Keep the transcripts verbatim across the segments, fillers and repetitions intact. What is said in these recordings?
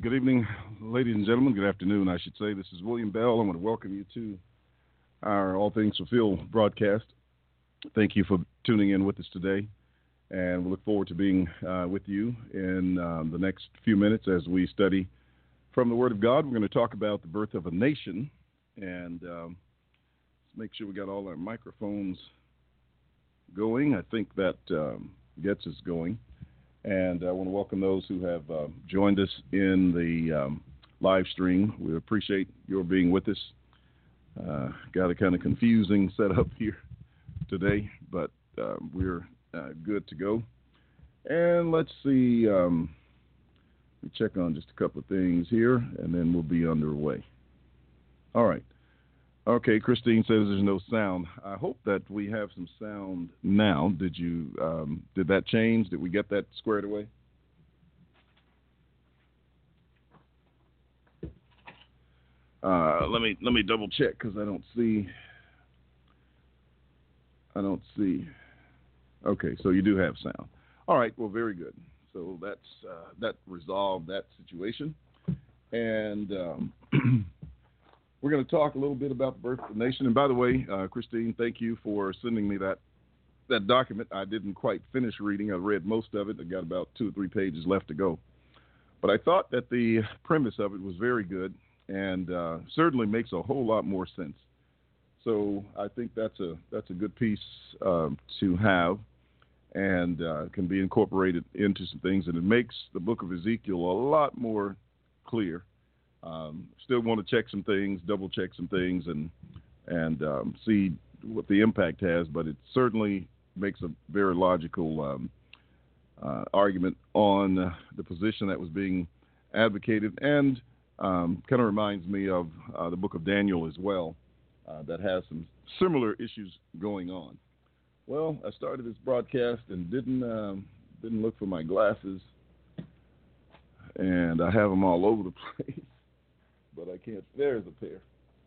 good evening, ladies and gentlemen. Good afternoon, I should say. This is William Bell. I want to welcome you to our All Things Fulfilled broadcast. Thank you for tuning in with us today, and we look forward to being uh, with you in um, the next few minutes as we study from the Word of God. We're going to talk about the birth of a nation, and um, let's make sure we got all our microphones going. I think that um, gets us going. And I want to welcome those who have uh, joined us in the um, live stream. We appreciate your being with us. Uh, got a kind of confusing setup here today, but uh, we're uh, good to go. And let's see, um, we check on just a couple of things here, and then we'll be underway. All right. Okay, Christine says there's no sound. I hope that we have some sound now. Did you, um, did that change? Did we get that squared away? Uh, let me let me double check because I don't see. I don't see. Okay, so you do have sound. All right. Well, very good. So that's uh, that resolved that situation, and. Um, We're going to talk a little bit about the birth of the nation. And by the way, uh, Christine, thank you for sending me that that document. I didn't quite finish reading. I read most of it. I got about two or three pages left to go. But I thought that the premise of it was very good and uh, certainly makes a whole lot more sense. So I think that's a that's a good piece um, to have and uh, can be incorporated into some things. And it makes the book of Ezekiel a lot more clear. Um, still want to check some things, double check some things, and and um, see what the impact has. But it certainly makes a very logical um, uh, argument on uh, the position that was being advocated, and um, kind of reminds me of uh, the book of Daniel as well, uh, that has some similar issues going on. Well, I started this broadcast and didn't um, didn't look for my glasses, and I have them all over the place. But I can't. There's a pair,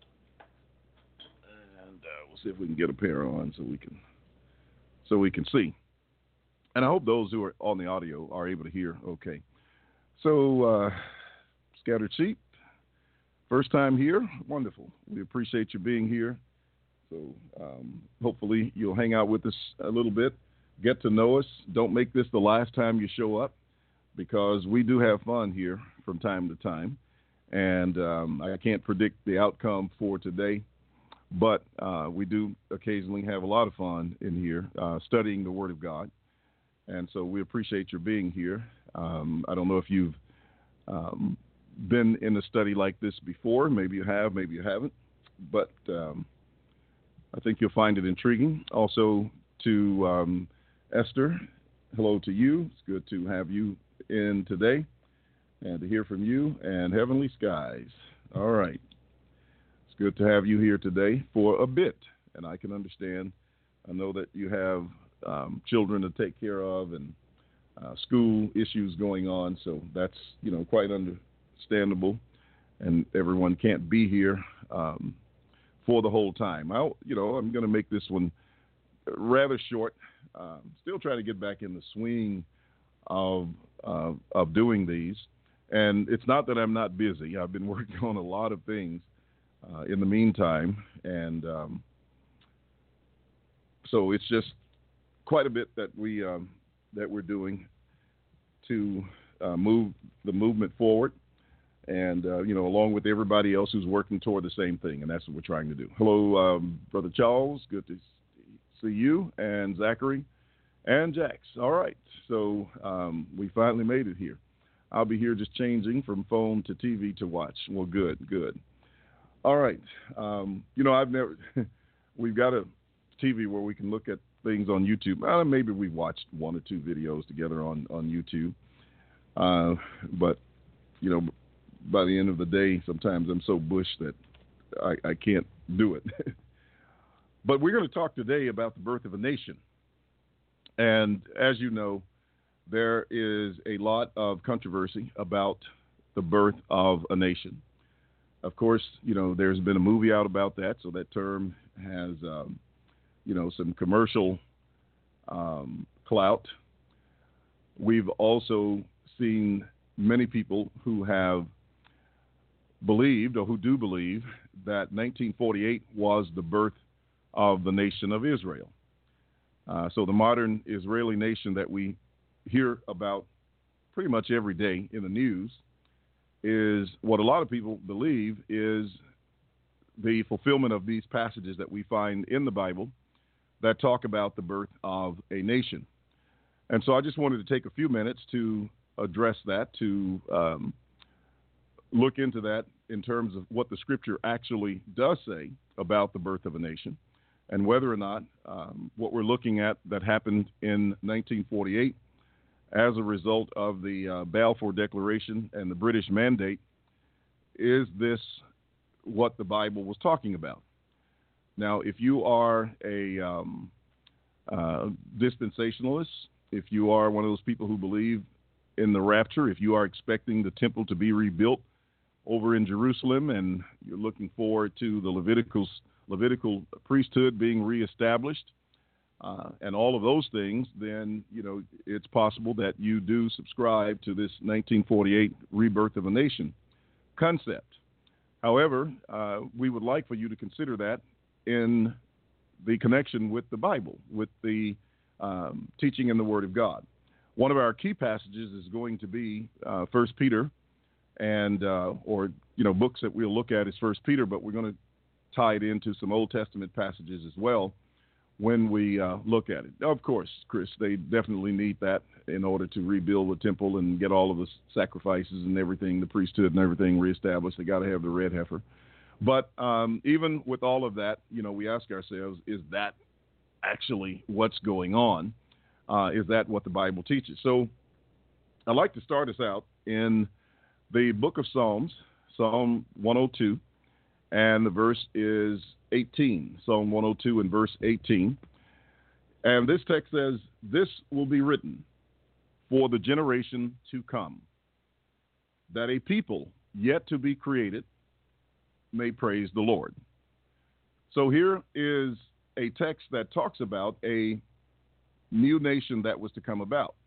and uh, we'll see if we can get a pair on so we can so we can see. And I hope those who are on the audio are able to hear. Okay. So, uh, Scattered Sheep, first time here. Wonderful. We appreciate you being here. So, um, hopefully you'll hang out with us a little bit, get to know us. Don't make this the last time you show up, because we do have fun here from time to time. And um, I can't predict the outcome for today, but uh, we do occasionally have a lot of fun in here uh, studying the Word of God. And so we appreciate your being here. Um, I don't know if you've um, been in a study like this before. Maybe you have, maybe you haven't. But um, I think you'll find it intriguing. Also to um, Esther, hello to you. It's good to have you in today. And to hear from you, and Heavenly Skies. All right. It's good to have you here today for a bit. And I can understand. I know that you have um, children to take care of and uh, school issues going on. So that's, you know, quite understandable. And everyone can't be here um, for the whole time. I, you know, I'm going to make this one rather short. Um, still trying to get back in the swing of uh, of doing these. And it's not that I'm not busy. I've been working on a lot of things uh, in the meantime. And um, so it's just quite a bit that, we, um, that we're doing to uh, move the movement forward. And, uh, you know, along with everybody else who's working toward the same thing. And that's what we're trying to do. Hello, um, Brother Charles. Good to see you. And Zachary and Jax. All right. So um, we finally made it here. I'll be here just changing from phone to T V to watch. Well, good, good. All right. Um, you know, I've never, we've got a T V where we can look at things on YouTube. Uh, maybe we watched one or two videos together on, on YouTube. Uh, but, you know, by the end of the day, sometimes I'm so bush that I, I can't do it. But we're going to talk today about the birth of a nation. And as you know, there is a lot of controversy about the birth of a nation. Of course, you know, there's been a movie out about that, so that term has, um, you know, some commercial um, clout. We've also seen many people who have believed or who do believe that nineteen forty-eight was the birth of the nation of Israel. Uh, so the modern Israeli nation that we hear about pretty much every day in the news is what a lot of people believe is the fulfillment of these passages that we find in the Bible that talk about the birth of a nation. And so I just wanted to take a few minutes to address that, to um, look into that in terms of what the Scripture actually does say about the birth of a nation, and whether or not um, what we're looking at that happened in nineteen forty-eight as a result of the uh, Balfour Declaration and the British Mandate, is this what the Bible was talking about? Now, if you are a um, uh, dispensationalist, if you are one of those people who believe in the rapture, if you are expecting the temple to be rebuilt over in Jerusalem and you're looking forward to the Levitical, Levitical priesthood being reestablished, uh, and all of those things, then, you know, it's possible that you do subscribe to this nineteen forty-eight rebirth of a nation concept. However, uh, we would like for you to consider that in the connection with the Bible, with the um, teaching in the Word of God. One of our key passages is going to be uh, First Peter, and uh, or you know books that we'll look at is First Peter, but we're going to tie it into some Old Testament passages as well when we uh, look at it. Of course, Chris, they definitely need that in order to rebuild the temple and get all of the sacrifices and everything, the priesthood and everything reestablished. They got to have the red heifer. But um, even with all of that, you know, we ask ourselves, is that actually what's going on? Uh, is that what the Bible teaches? So I'd like to start us out in the book of Psalms, Psalm one oh two, and the verse is eighteen, Psalm one oh two and verse eighteen. And this text says, "This will be written for the generation to come, that a people yet to be created may praise the Lord." So here is a text that talks about a new nation that was to come about.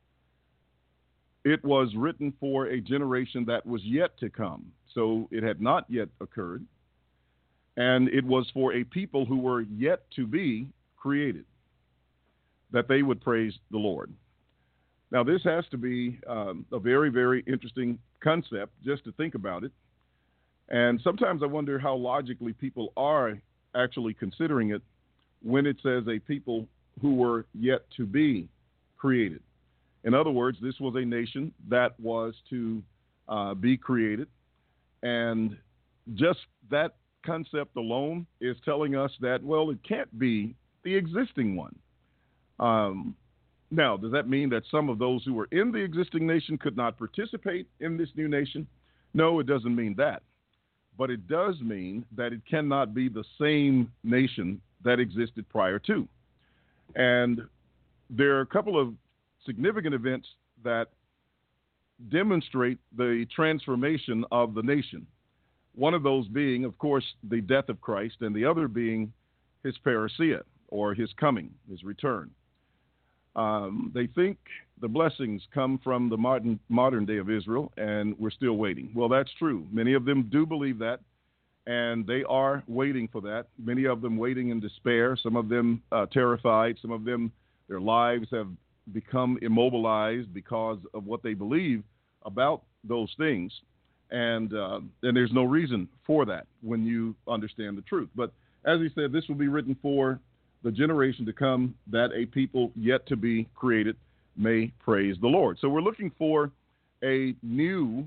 It was written for a generation that was yet to come. So it had not yet occurred. And it was for a people who were yet to be created, that they would praise the Lord. Now, this has to be um, a very, very interesting concept just to think about it. And sometimes I wonder how logically people are actually considering it when it says a people who were yet to be created. In other words, this was a nation that was to uh, be created. And just that concept alone is telling us that, well, it can't be the existing one. Um, now, does that mean that some of those who were in the existing nation could not participate in this new nation? No, it doesn't mean that. But it does mean that it cannot be the same nation that existed prior to. And there are a couple of significant events that demonstrate the transformation of the nation. One of those being, of course, the death of Christ, and the other being his parousia, or his coming, his return. Um, they think the blessings come from the modern modern day of Israel, and we're still waiting. Well, that's true. Many of them do believe that, and they are waiting for that. Many of them waiting in despair, some of them uh, terrified, some of them, their lives have become immobilized because of what they believe about those things. And, uh, and there's no reason for that when you understand the truth. But as he said, this will be written for the generation to come, that a people yet to be created may praise the Lord. So we're looking for a new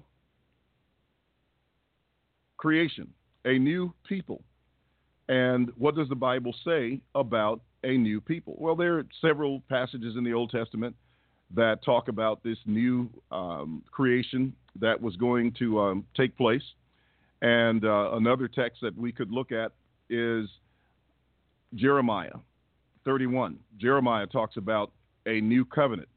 creation, a new people. And what does the Bible say about a new people? Well, there are several passages in the Old Testament that talk about this new um, creation that was going to um, take place. And uh, another text that we could look at is Jeremiah thirty-one. Jeremiah talks about a new covenant.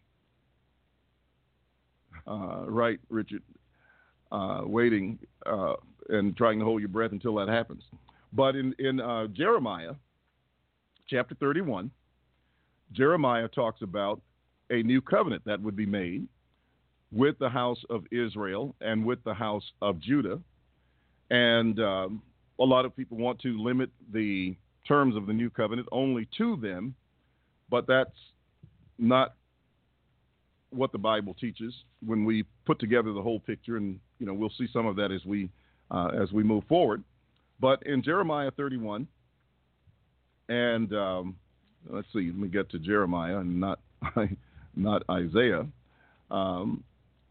Uh, right, Richard? Uh, waiting uh, and trying to hold your breath until that happens. But in, in uh, Jeremiah chapter thirty-one, Jeremiah talks about a new covenant that would be made with the house of Israel and with the house of Judah. And um, a lot of people want to limit the terms of the new covenant only to them, but that's not what the Bible teaches when we put together the whole picture. And, you know, we'll see some of that as we, uh, as we move forward. But in Jeremiah thirty-one, and um, let's see, let me get to Jeremiah and not, not Isaiah. Um,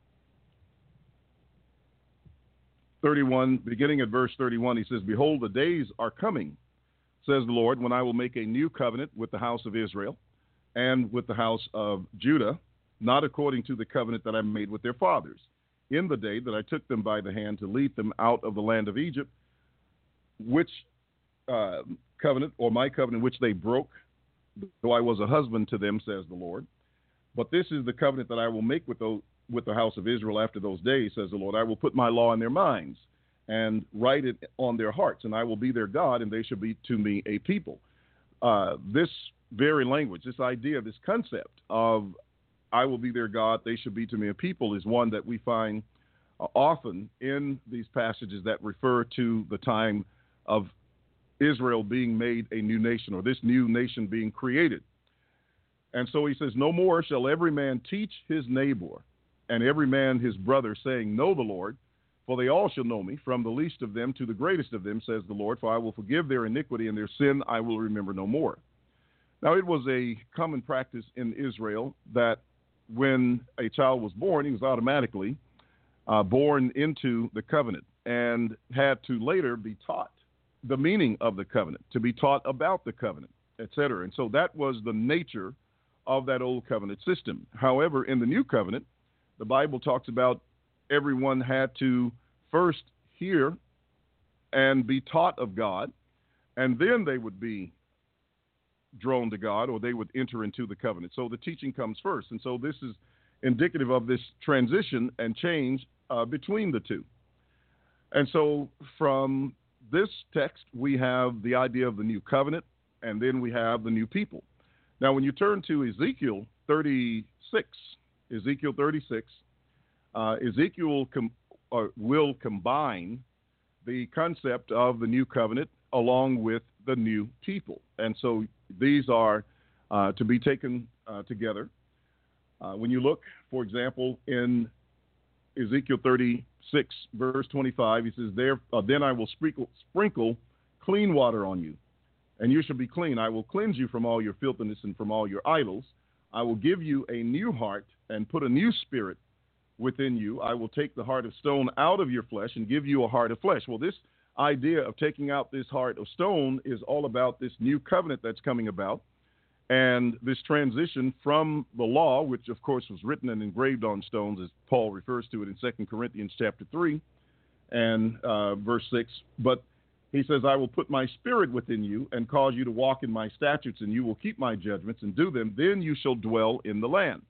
thirty-one, beginning at verse thirty-one, he says, "Behold, the days are coming, says the Lord, when I will make a new covenant with the house of Israel and with the house of Judah, not according to the covenant that I made with their fathers, in the day that I took them by the hand to lead them out of the land of Egypt, which uh, covenant, or my covenant, which they broke, though I was a husband to them, says the Lord. But this is the covenant that I will make with those, with the house of Israel after those days, says the Lord. I will put my law in their minds and write it on their hearts, and I will be their God, and they shall be to me a people." Uh, this very language, this idea, this concept of I will be their God, they shall be to me a people, is one that we find uh, often in these passages that refer to the time of Israel being made a new nation, or this new nation being created. And so he says, "No more shall every man teach his neighbor, and every man his brother, saying, Know the Lord, for they all shall know me, from the least of them to the greatest of them, says the Lord, for I will forgive their iniquity, and their sin I will remember no more." Now, it was a common practice in Israel that when a child was born, he was automatically uh, born into the covenant and had to later be taught the meaning of the covenant, to be taught about the covenant, et cetera. And so that was the nature of that old covenant system. However, in the new covenant, the Bible talks about everyone had to first hear and be taught of God, and then they would be drawn to God, or they would enter into the covenant. So the teaching comes first. And so this is indicative of this transition and change uh, between the two. And so from this text, we have the idea of the new covenant, and then we have the new people. Now, when you turn to Ezekiel thirty-six, Ezekiel thirty-six, uh, Ezekiel com- uh, will combine the concept of the new covenant along with the new people. And so these are uh, to be taken uh, together. Uh, when you look, for example, in Ezekiel thirty-six, verse twenty-five, he says, there, uh, "Then I will sprinkle, sprinkle clean water on you, and you shall be clean. I will cleanse you from all your filthiness and from all your idols. I will give you a new heart and put a new spirit within you. I will take the heart of stone out of your flesh and give you a heart of flesh." Well, this idea of taking out this heart of stone is all about this new covenant that's coming about, and this transition from the law, which of course was written and engraved on stones, as Paul refers to it in Second Corinthians chapter three and uh, verse six. But he says, "I will put my spirit within you and cause you to walk in my statutes, and you will keep my judgments and do them. Then you shall dwell in the land."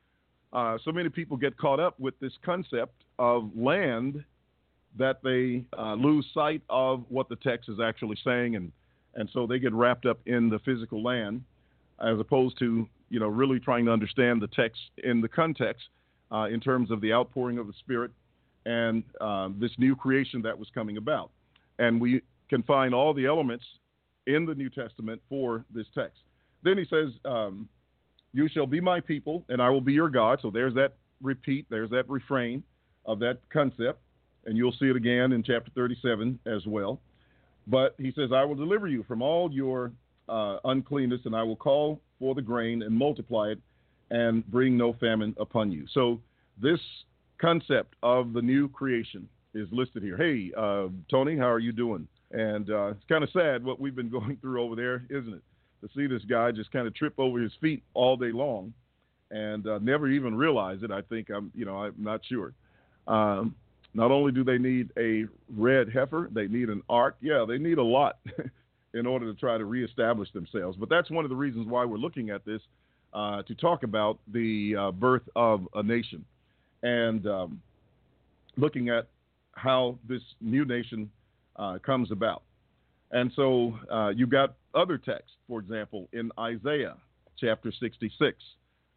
Uh, so many people get caught up with this concept of land that they uh, lose sight of what the text is actually saying, and, and so they get wrapped up in the physical land as opposed to, you know, really trying to understand the text in the context uh, in terms of the outpouring of the Spirit and uh, this new creation that was coming about. And we can find all the elements in the New Testament for this text. Then he says, um, "You shall be my people, and I will be your God." So there's that repeat, there's that refrain of that concept. And you'll see it again in chapter thirty-seven as well. But he says, "I will deliver you from all your uh, uncleanness, and I will call for the grain and multiply it and bring no famine upon you." So this concept of the new creation is listed here. Hey, uh, Tony, how are you doing? And uh, it's kind of sad what we've been going through over there, isn't it? To see this guy just kind of trip over his feet all day long and uh, never even realize it. I think I'm, you know, I'm not sure. Um, Not only do they need a red heifer, they need an ark. Yeah, they need a lot in order to try to reestablish themselves. But that's one of the reasons why we're looking at this, uh, to talk about the uh, birth of a nation and um, looking at how this new nation uh, comes about. And so uh, you've got other texts, for example, in Isaiah chapter sixty-six,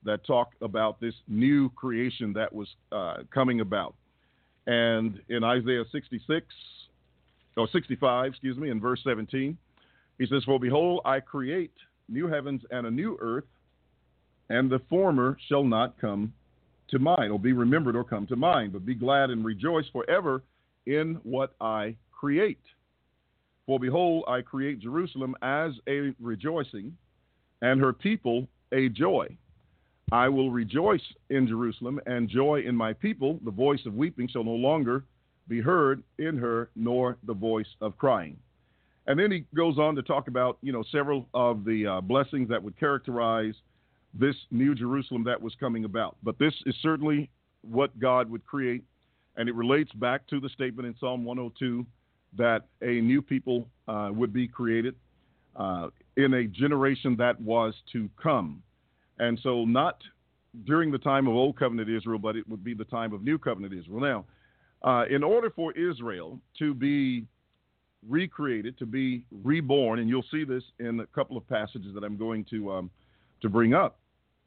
that talk about this new creation that was uh, coming about. And in Isaiah sixty-six, or sixty-five, excuse me, in verse seventeen, he says, "For behold, I create new heavens and a new earth, and the former shall not come to mind, or be remembered or come to mind, but be glad and rejoice forever in what I create. For behold, I create Jerusalem as a rejoicing, and her people a joy. I will rejoice in Jerusalem and joy in my people. The voice of weeping shall no longer be heard in her, nor the voice of crying." And then he goes on to talk about, you know, several of the uh, blessings that would characterize this new Jerusalem that was coming about. But this is certainly what God would create, and it relates back to the statement in Psalm one oh two that a new people uh, would be created uh, in a generation that was to come. And so not during the time of Old Covenant Israel, but it would be the time of New Covenant Israel. Now, uh, in order for Israel to be recreated, to be reborn, and you'll see this in a couple of passages that I'm going to um, to bring up,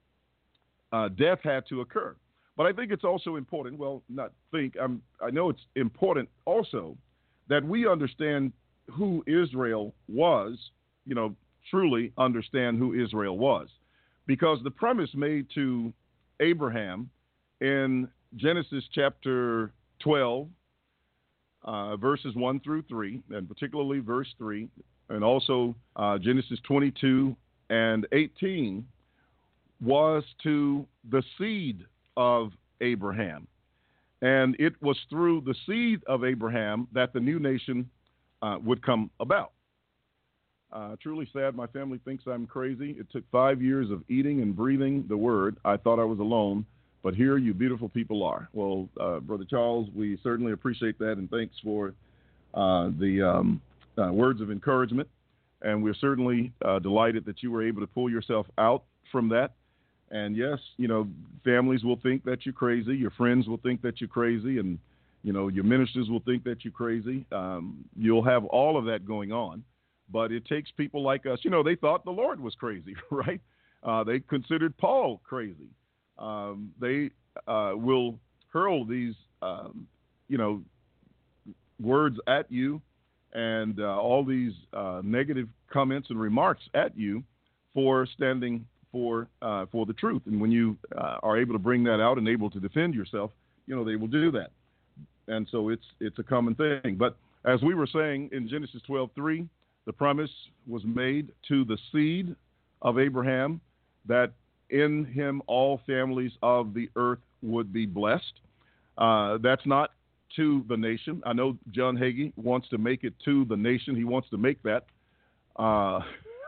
uh, death had to occur. But I think it's also important, well, not think, I'm, I know it's important also that we understand who Israel was, you know, truly understand who Israel was. Because the promise made to Abraham in Genesis chapter twelve, uh, verses one through three, and particularly verse three, and also uh, Genesis twenty-two and eighteen, was to the seed of Abraham. And it was through the seed of Abraham that the new nation uh, would come about. Uh, truly sad, my family thinks I'm crazy. It took five years of eating and breathing the word. I thought I was alone, but here you beautiful people are. Well, uh, Brother Charles, we certainly appreciate that, and thanks for uh, the um, uh, words of encouragement. And we're certainly uh, delighted that you were able to pull yourself out from that. And yes, you know, families will think that you're crazy. Your friends will think that you're crazy. And, you know, your ministers will think that you're crazy. Um, you'll have all of that going on. But it takes people like us. You know, they thought the Lord was crazy, right? Uh, they considered Paul crazy. Um, they uh, will hurl these, um, you know, words at you and uh, all these uh, negative comments and remarks at you for standing for uh, for the truth. And when you uh, are able to bring that out and able to defend yourself, you know, they will do that. And so it's it's a common thing. But as we were saying in Genesis twelve three, the promise was made to the seed of Abraham that in him all families of the earth would be blessed. Uh, that's not to the nation. I know John Hagee wants to make it to the nation. He wants to make that. Uh,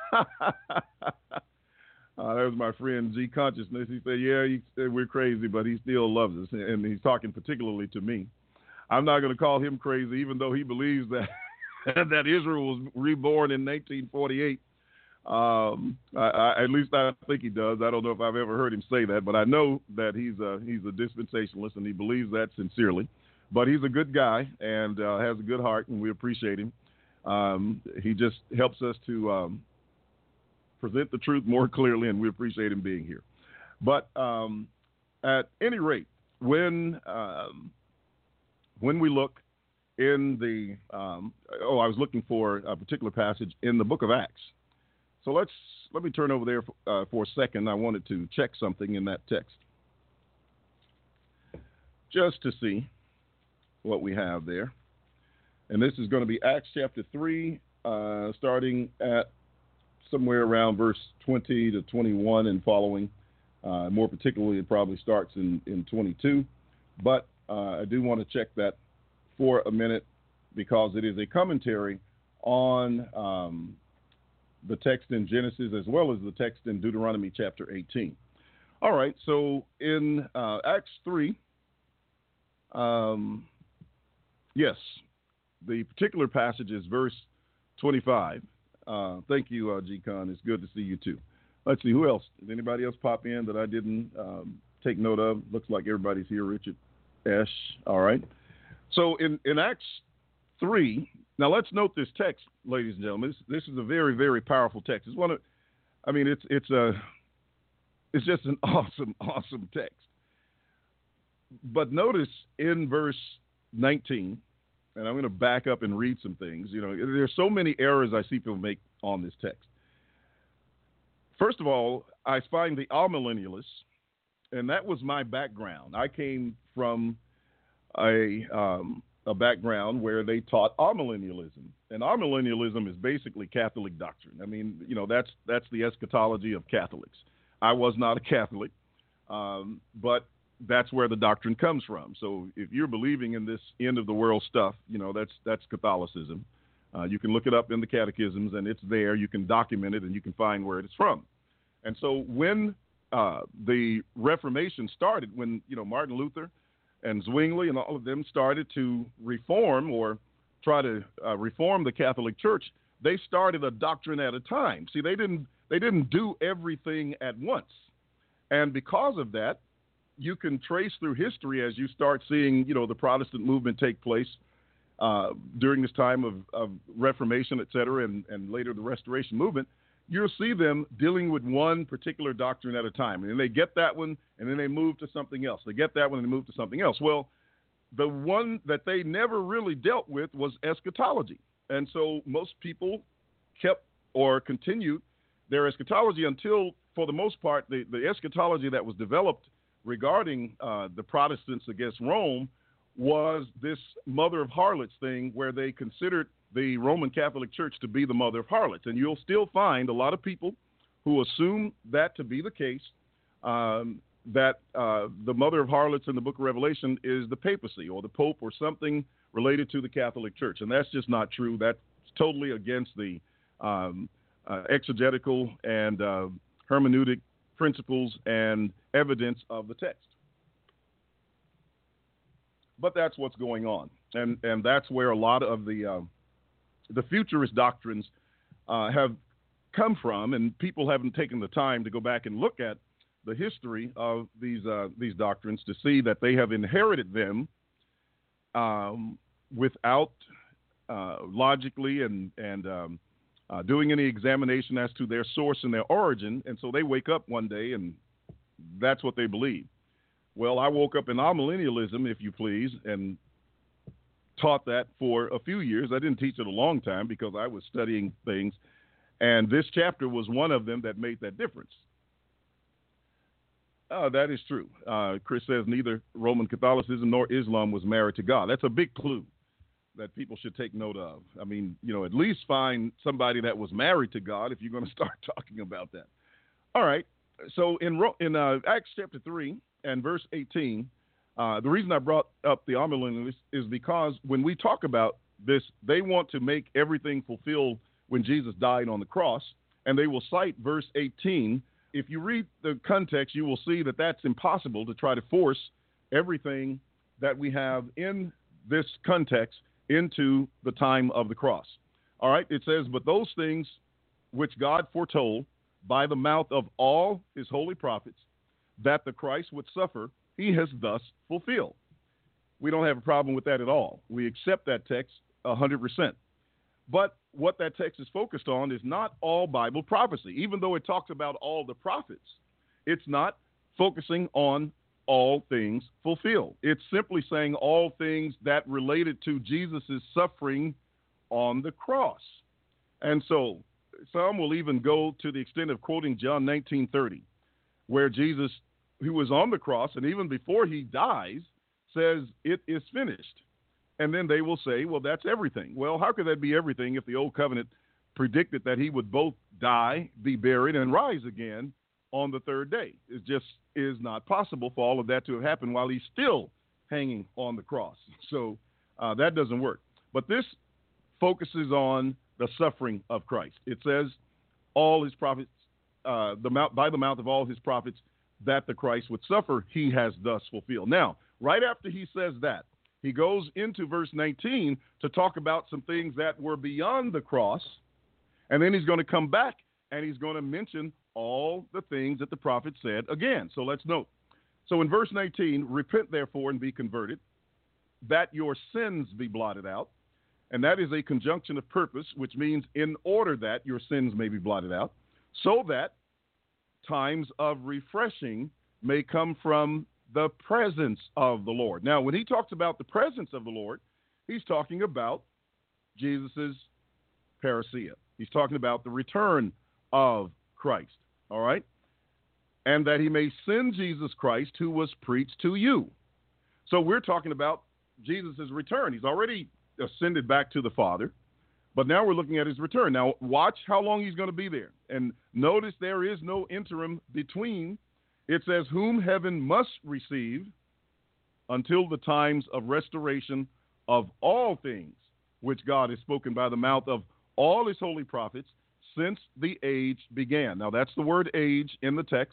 Uh, that was my friend G Consciousness. He said, yeah, he said we're crazy, but he still loves us. And he's talking particularly to me. I'm not going to call him crazy, even though he believes that that Israel was reborn in nineteen forty-eight. Um, I, I, at least I think he does. I don't know if I've ever heard him say that, but I know that he's a, he's a dispensationalist, and he believes that sincerely. But he's a good guy and uh, has a good heart, and we appreciate him. Um, he just helps us to um, present the truth more clearly, and we appreciate him being here. But um, at any rate, when um, when we look in the um, oh, I was looking for a particular passage in the book of Acts. So let's let me turn over there for, uh, for a second. I wanted to check something in that text just to see what we have there. And this is going to be Acts chapter three, uh, starting at somewhere around verse twenty to twenty-one and following. Uh, more particularly, it probably starts in, in twenty-two. But uh, I do want to check that for a minute because it is a commentary on um, the text in Genesis as well as the text in Deuteronomy chapter eighteen. All right, so in uh, Acts three, um, yes, the particular passage is verse twenty-five. Uh, thank you, uh, G-Con. It's good to see you, too. Let's see, who else? Did anybody else pop in that I didn't um, take note of? Looks like everybody's here. Richard, Esh. All right. So in, in Acts three, now let's note this text, ladies and gentlemen. This, this is a very, very powerful text. It's one of, I mean, it's it's a It's just an awesome, awesome text. But notice in verse nineteen, and I'm going to back up and read some things. You know, there's so many errors I see people make on this text. First of all, I find the amillennialists, and that was my background. I came from a um, a background where they taught amillennialism, and amillennialism is basically Catholic doctrine. I mean, you know, that's that's the eschatology of Catholics. I was not a Catholic, um, but that's where the doctrine comes from. So if you're believing in this end of the world stuff, you know, that's that's Catholicism. Uh, you can look it up in the catechisms, and it's there. You can document it, and you can find where it's from. And so when uh, the Reformation started, when, you know, Martin Luther and Zwingli and all of them started to reform or try to uh, reform the Catholic Church, they started a doctrine at a time. See, they didn't they didn't do everything at once. And because of that, you can trace through history as you start seeing, you know, the Protestant movement take place uh, during this time of, of Reformation, et cetera, and, and later the Restoration movement. You'll see them dealing with one particular doctrine at a time. And then they get that one, and then they move to something else. They get that one, and they move to something else. Well, the one that they never really dealt with was eschatology. And so most people kept or continued their eschatology until, for the most part, the, the eschatology that was developed regarding uh, the Protestants against Rome was this mother of harlots thing, where they considered the Roman Catholic Church to be the mother of harlots. And you'll still find a lot of people who assume that to be the case, um, that uh, the mother of harlots in the book of Revelation is the papacy or the Pope or something related to the Catholic Church. And that's just not true. That's totally against the um, uh, exegetical and uh, hermeneutic principles and evidence of the text. But that's what's going on. And and that's where a lot of the uh, the futurist doctrines uh, have come from, and people haven't taken the time to go back and look at the history of these uh, these doctrines to see that they have inherited them um, without uh, logically and and um, uh, doing any examination as to their source and their origin, and so they wake up one day and that's what they believe. Well, I woke up in amillennialism, if you please, and taught that for a few years. I didn't teach it a long time because I was studying things, and this chapter was one of them that made that difference. Uh, that is true. Uh, Chris says neither Roman Catholicism nor Islam was married to God. That's a big clue that people should take note of. I mean, you know, at least find somebody that was married to God if you're going to start talking about that. All right. So in in uh, Acts chapter three and verse eighteen, uh, the reason I brought up the amillennialists is because when we talk about this, they want to make everything fulfilled when Jesus died on the cross, and they will cite verse eighteen. If you read the context, you will see that that's impossible to try to force everything that we have in this context into the time of the cross. All right, it says, but those things which God foretold by the mouth of all his holy prophets, that the Christ would suffer, he has thus fulfilled. We don't have a problem with that at all. We accept that text one hundred percent. But what that text is focused on is not all Bible prophecy. Even though it talks about all the prophets, it's not focusing on all things fulfilled. It's simply saying all things that related to Jesus' suffering on the cross. And so some will even go to the extent of quoting John nineteen thirty, where Jesus, who was on the cross, and even before he dies, says, it is finished. And then they will say, well, that's everything. Well, how could that be everything if the old covenant predicted that he would both die, be buried, and rise again on the third day? It just is not possible for all of that to have happened while he's still hanging on the cross. So uh, that doesn't work. But this focuses on the suffering of Christ. It says all his prophets, uh, the mouth, by the mouth of all his prophets, that the Christ would suffer, he has thus fulfilled. Now, right after he says that, he goes into verse nineteen to talk about some things that were beyond the cross, and then he's going to come back and he's going to mention all the things that the prophet said again. So let's note. So in verse nineteen, repent therefore and be converted, that your sins be blotted out. And that is a conjunction of purpose, which means in order that your sins may be blotted out, so that times of refreshing may come from the presence of the Lord. Now, when he talks about the presence of the Lord, he's talking about Jesus' parousia. He's talking about the return of Christ, all right? And that he may send Jesus Christ, who was preached to you. So we're talking about Jesus' return. He's already ascended back to the Father, but now we're looking at his return. Now, watch how long he's going to be there. And notice there is no interim between. It says, whom heaven must receive until the times of restoration of all things, which God has spoken by the mouth of all his holy prophets since the age began. Now, that's the word age in the text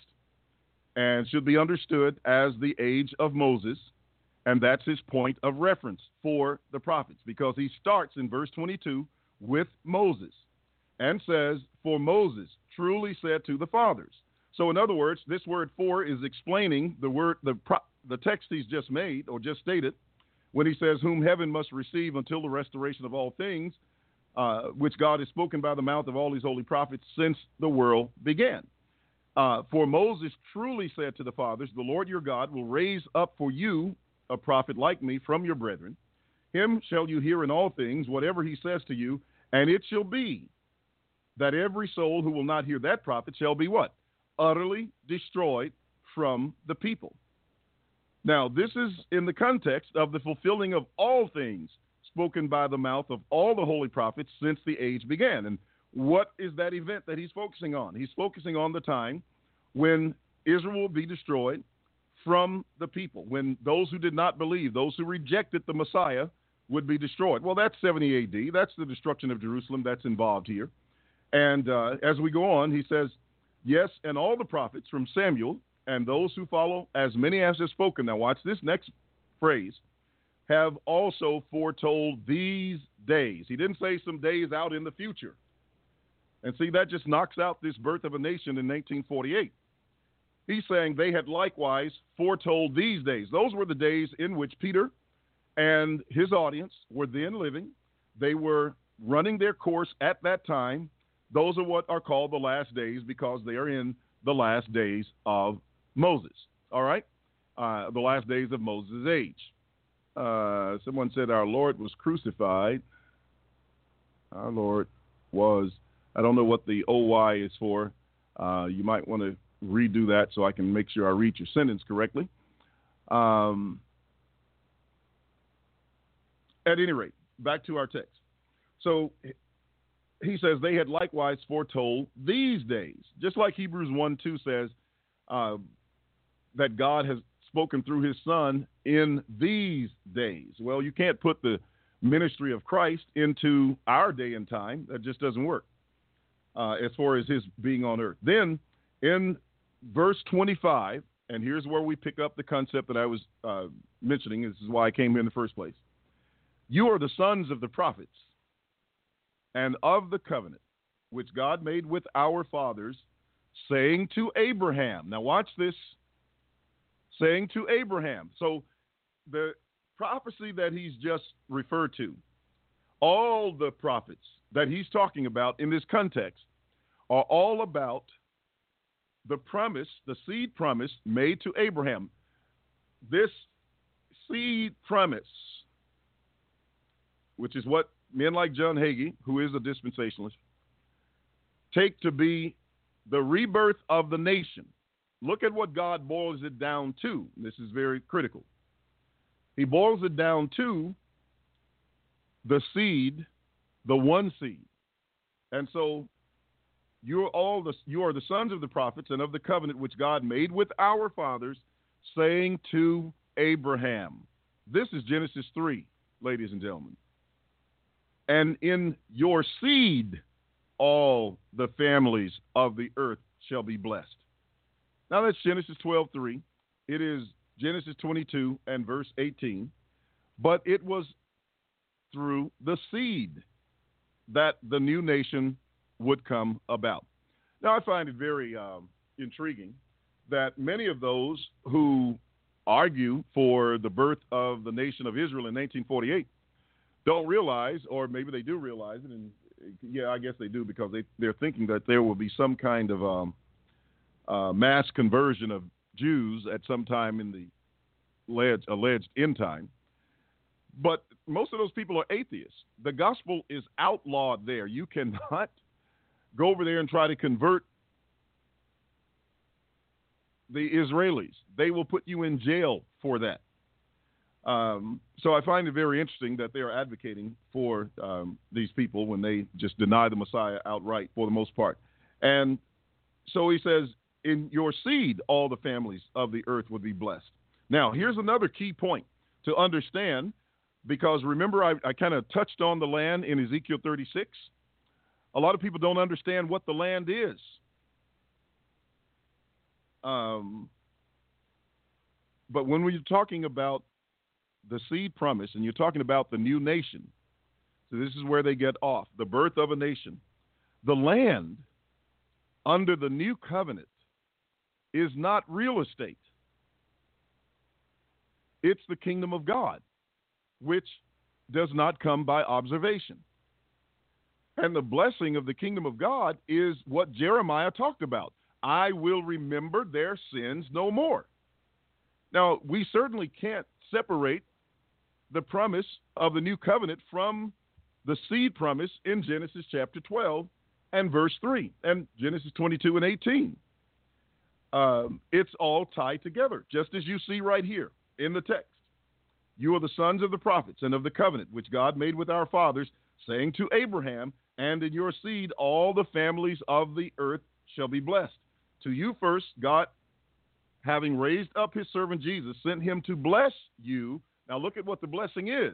and should be understood as the age of Moses. And that's his point of reference for the prophets, because he starts in verse twenty-two with Moses and says, for Moses truly said to the fathers. So in other words, this word for is explaining the word, the, pro, the text he's just made or just stated when he says, whom heaven must receive until the restoration of all things, uh, which God has spoken by the mouth of all his holy prophets since the world began. Uh, for Moses truly said to the fathers, the Lord your God will raise up for you a prophet like me from your brethren. Him shall you hear in all things, whatever he says to you, and it shall be that every soul who will not hear that prophet shall be what? Utterly destroyed from the people. Now, this is in the context of the fulfilling of all things spoken by the mouth of all the holy prophets since the age began. And what is that event that he's focusing on? He's focusing on the time when Israel will be destroyed from the people, when those who did not believe, those who rejected the Messiah, would be destroyed. Well, that's seventy A D. That's the destruction of Jerusalem that's involved here. And uh, as we go on, he says, yes, and all the prophets from Samuel and those who follow, as many as have spoken. Now watch this next phrase, have also foretold these days. He didn't say some days out in the future. And see, that just knocks out this birth of a nation in nineteen forty-eight. He's saying they had likewise foretold these days. Those were the days in which Peter and his audience were then living. They were running their course at that time. Those are what are called the last days because they are in the last days of Moses. All right? Uh, the last days of Moses' age. Uh, someone said our Lord was crucified. Our Lord was, I don't know what the O Y is for. Uh, you might want to redo that so I can make sure I read your sentence correctly. Um, at any rate, back to our text. So he says they had likewise foretold these days, just like Hebrews one two says uh, that God has spoken through his son in these days. Well, you can't put the ministry of Christ into our day and time. That just doesn't work uh, as far as his being on earth. Then in verse twenty-five, and here's where we pick up the concept that I was uh, mentioning. This is why I came here in the first place. You are the sons of the prophets and of the covenant, which God made with our fathers, saying to Abraham. Now watch this. Saying to Abraham. So the prophecy that he's just referred to, all the prophets that he's talking about in this context are all about the promise, the seed promise made to Abraham. This seed promise, which is what men like John Hagee, who is a dispensationalist, take to be the rebirth of the nation. Look at what God boils it down to. This is very critical. He boils it down to the seed, the one seed. And so you're all the, you are the sons of the prophets and of the covenant which God made with our fathers, saying to Abraham. This is Genesis three, ladies and gentlemen. And in your seed, all the families of the earth shall be blessed. Now that's Genesis twelve three. It is Genesis twenty-two and verse eighteen. But it was through the seed that the new nation would come about. Now I find it very um, intriguing that many of those who argue for the birth of the nation of Israel in nineteen forty-eight don't realize, or maybe they do realize it, and yeah, I guess they do because they, they're thinking that there will be some kind of um, uh, mass conversion of Jews at some time in the alleged, alleged end time. But most of those people are atheists. The gospel is outlawed there. You cannot go over there and try to convert the Israelis. They will put you in jail for that. Um, so I find it very interesting that they are advocating for um, these people when they just deny the Messiah outright for the most part. And so he says, in your seed, all the families of the earth would be blessed. Now, here's another key point to understand, because remember I, I kind of touched on the land in Ezekiel thirty-six. A lot of people don't understand what the land is. Um, but when we're talking about the seed promise, and you're talking about the new nation, so this is where they get off, the birth of a nation. The land under the new covenant is not real estate. It's the kingdom of God, which does not come by observation. And the blessing of the kingdom of God is what Jeremiah talked about. I will remember their sins no more. Now, we certainly can't separate the promise of the new covenant from the seed promise in Genesis chapter twelve and verse three, and Genesis twenty-two and eighteen. Um, it's all tied together, just as you see right here in the text. You are the sons of the prophets and of the covenant which God made with our fathers, saying to Abraham, and in your seed all the families of the earth shall be blessed. To you first, God, having raised up his servant Jesus, sent him to bless you. Now look at what the blessing is.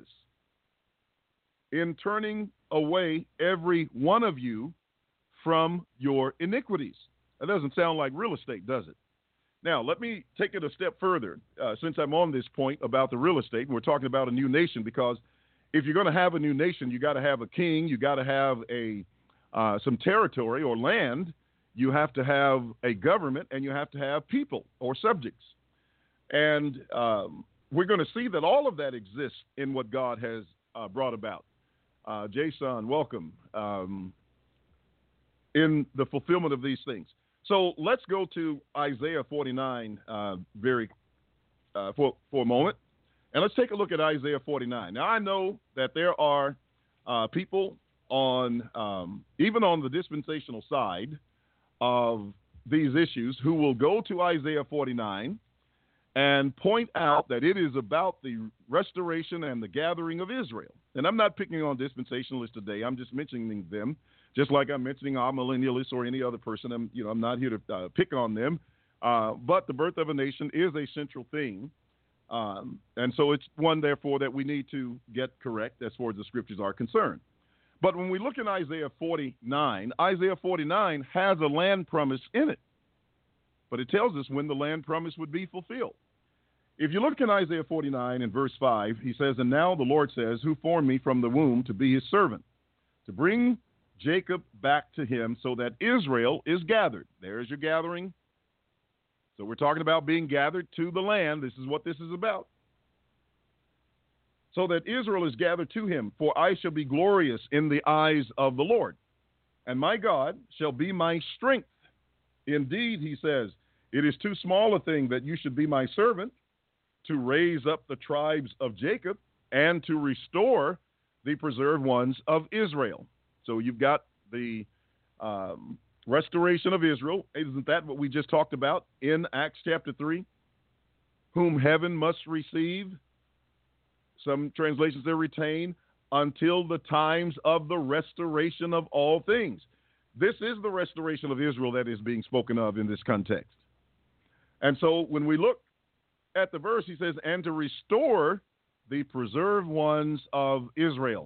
In turning away every one of you from your iniquities. That doesn't sound like real estate, does it? Now, let me take it a step further, uh, since I'm on this point about the real estate, and we're talking about a new nation, because if you're going to have a new nation, you got to have a king, you got to have a uh, some territory or land, you have to have a government, and you have to have people or subjects. And um, we're going to see that all of that exists in what God has uh, brought about. Uh, Jason, welcome, um, in the fulfillment of these things. So let's go to Isaiah forty-nine uh, very uh, for, for a moment, and let's take a look at Isaiah forty-nine. Now, I know that there are uh, people on, um, even on the dispensational side of these issues, who will go to Isaiah forty-nine and point out that it is about the restoration and the gathering of Israel. And I'm not picking on dispensationalists today. I'm just mentioning them, just like I'm mentioning our millennialists or any other person. I'm, you know, I'm not here to uh, pick on them. Uh, but the birth of a nation is a central thing. Um, and so it's one, therefore, that we need to get correct as far as the scriptures are concerned. But when we look in Isaiah forty-nine, Isaiah forty-nine has a land promise in it. But it tells us when the land promise would be fulfilled. If you look in Isaiah forty-nine and verse five, he says, and now the Lord says, who formed me from the womb to be his servant, to bring Jacob back to him so that Israel is gathered. There's your gathering. So we're talking about being gathered to the land. This is what this is about. So that Israel is gathered to him, for I shall be glorious in the eyes of the Lord, and my God shall be my strength. Indeed, he says, it is too small a thing that you should be my servant, to raise up the tribes of Jacob and to restore the preserved ones of Israel. So you've got the um, restoration of Israel. Isn't that what we just talked about in Acts chapter three? Whom heaven must receive. Some translations there retain until the times of the restoration of all things. This is the restoration of Israel that is being spoken of in this context. And so when we look at the verse, he says, and to restore the preserved ones of Israel.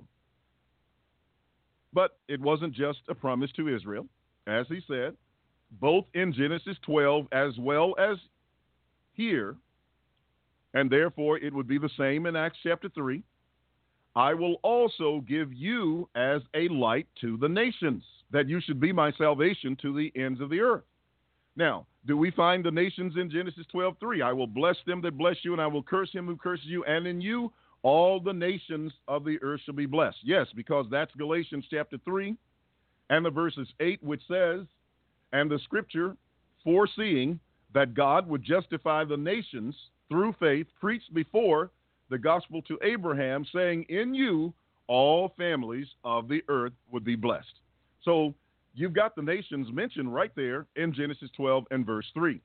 But it wasn't just a promise to Israel, as he said, both in Genesis twelve as well as here, and therefore it would be the same in Acts chapter three. I will also give you as a light to the nations, that you should be my salvation to the ends of the earth. Now, do we find the nations in Genesis twelve three? I will bless them that bless you, and I will curse him who curses you, and in you all the nations of the earth shall be blessed. Yes, because that's Galatians chapter three and the verses eight, which says, and the scripture foreseeing that God would justify the nations through faith, preached before the gospel to Abraham, saying, in you all families of the earth would be blessed. So you've got the nations mentioned right there in Genesis twelve and verse three.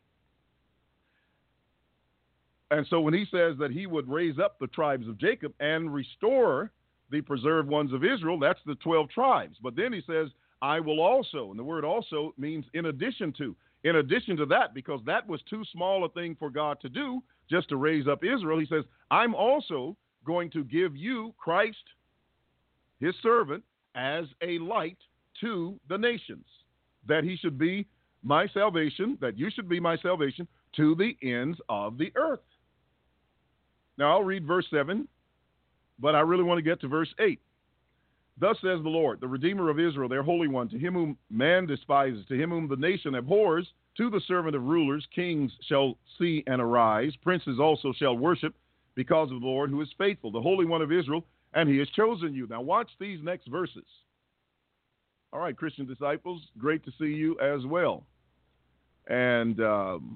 And so when he says that he would raise up the tribes of Jacob and restore the preserved ones of Israel, that's the twelve tribes. But then he says, I will also, and the word also means in addition to. In addition to that, because that was too small a thing for God to do, just to raise up Israel, he says, I'm also going to give you, Christ, his servant, as a light to the nations, that he should be my salvation, that you should be my salvation to the ends of the earth. Now, I'll read verse seven, but I really want to get to verse eight. Thus says the Lord, the Redeemer of Israel, their Holy One, to him whom man despises, to him whom the nation abhors, to the servant of rulers, kings shall see and arise, princes also shall worship, because of the Lord who is faithful, the Holy One of Israel, and he has chosen you. Now watch these next verses. All right, Christian disciples, great to see you as well. And um,